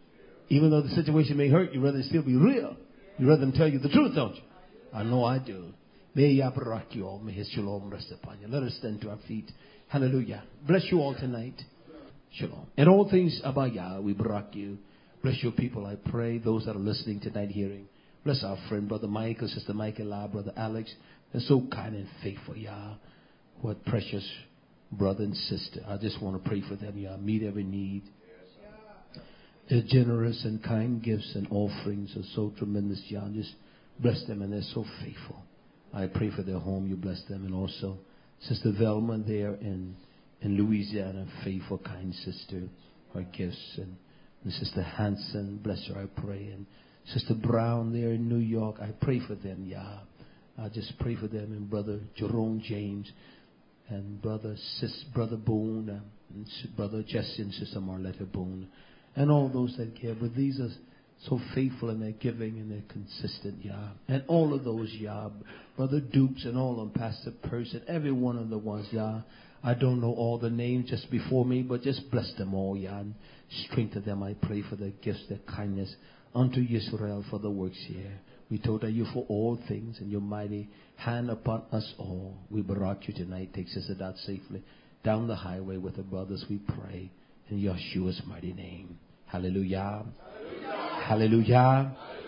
Even though the situation may hurt, you'd rather it still be real. You'd rather them tell you the truth, don't you? I know I do. May Yah barak you all. May His shalom rest upon you. Let us stand to our feet. Hallelujah. Bless you all tonight. Shalom. And all things about Yah, we barak you. Bless your people, I pray. Those that are listening tonight, hearing. Bless our friend, Brother Michael, Sister Michaela, Brother Alex. They're so kind and faithful, Yah. What precious brother and sister. I just want to pray for them, Yah. Meet every need. Their generous and kind gifts and offerings are so tremendous, Yah. Just bless them, and they're so faithful. I pray for their home. You bless them. And also Sister Velma there in, in Louisiana, faithful, kind sister. Her gifts. And, and Sister Hanson, bless her, I pray. And Sister Brown there in New York, I pray for them, Yah. I just pray for them. And Brother Jerome James and Brother Sis, Brother Boone, um, and Brother Jesse and Sister Marletta Boone. And all those that care. But these are so faithful in their giving and they're consistent, Yah. And all of those, Yah. Brother Dukes and all of them, Pastor Person, every one of the ones, Yah. I don't know all the names just before me, but just bless them all, Yah. And strengthen them, I pray, for their gifts, their kindness unto Israel for the works here. We told you for all things and your mighty hand upon us all. We barak you tonight. Take Sister Dot safely down the highway with the brothers, we pray. In Yeshua's mighty name. Hallelujah. Hallelujah. Hallelujah.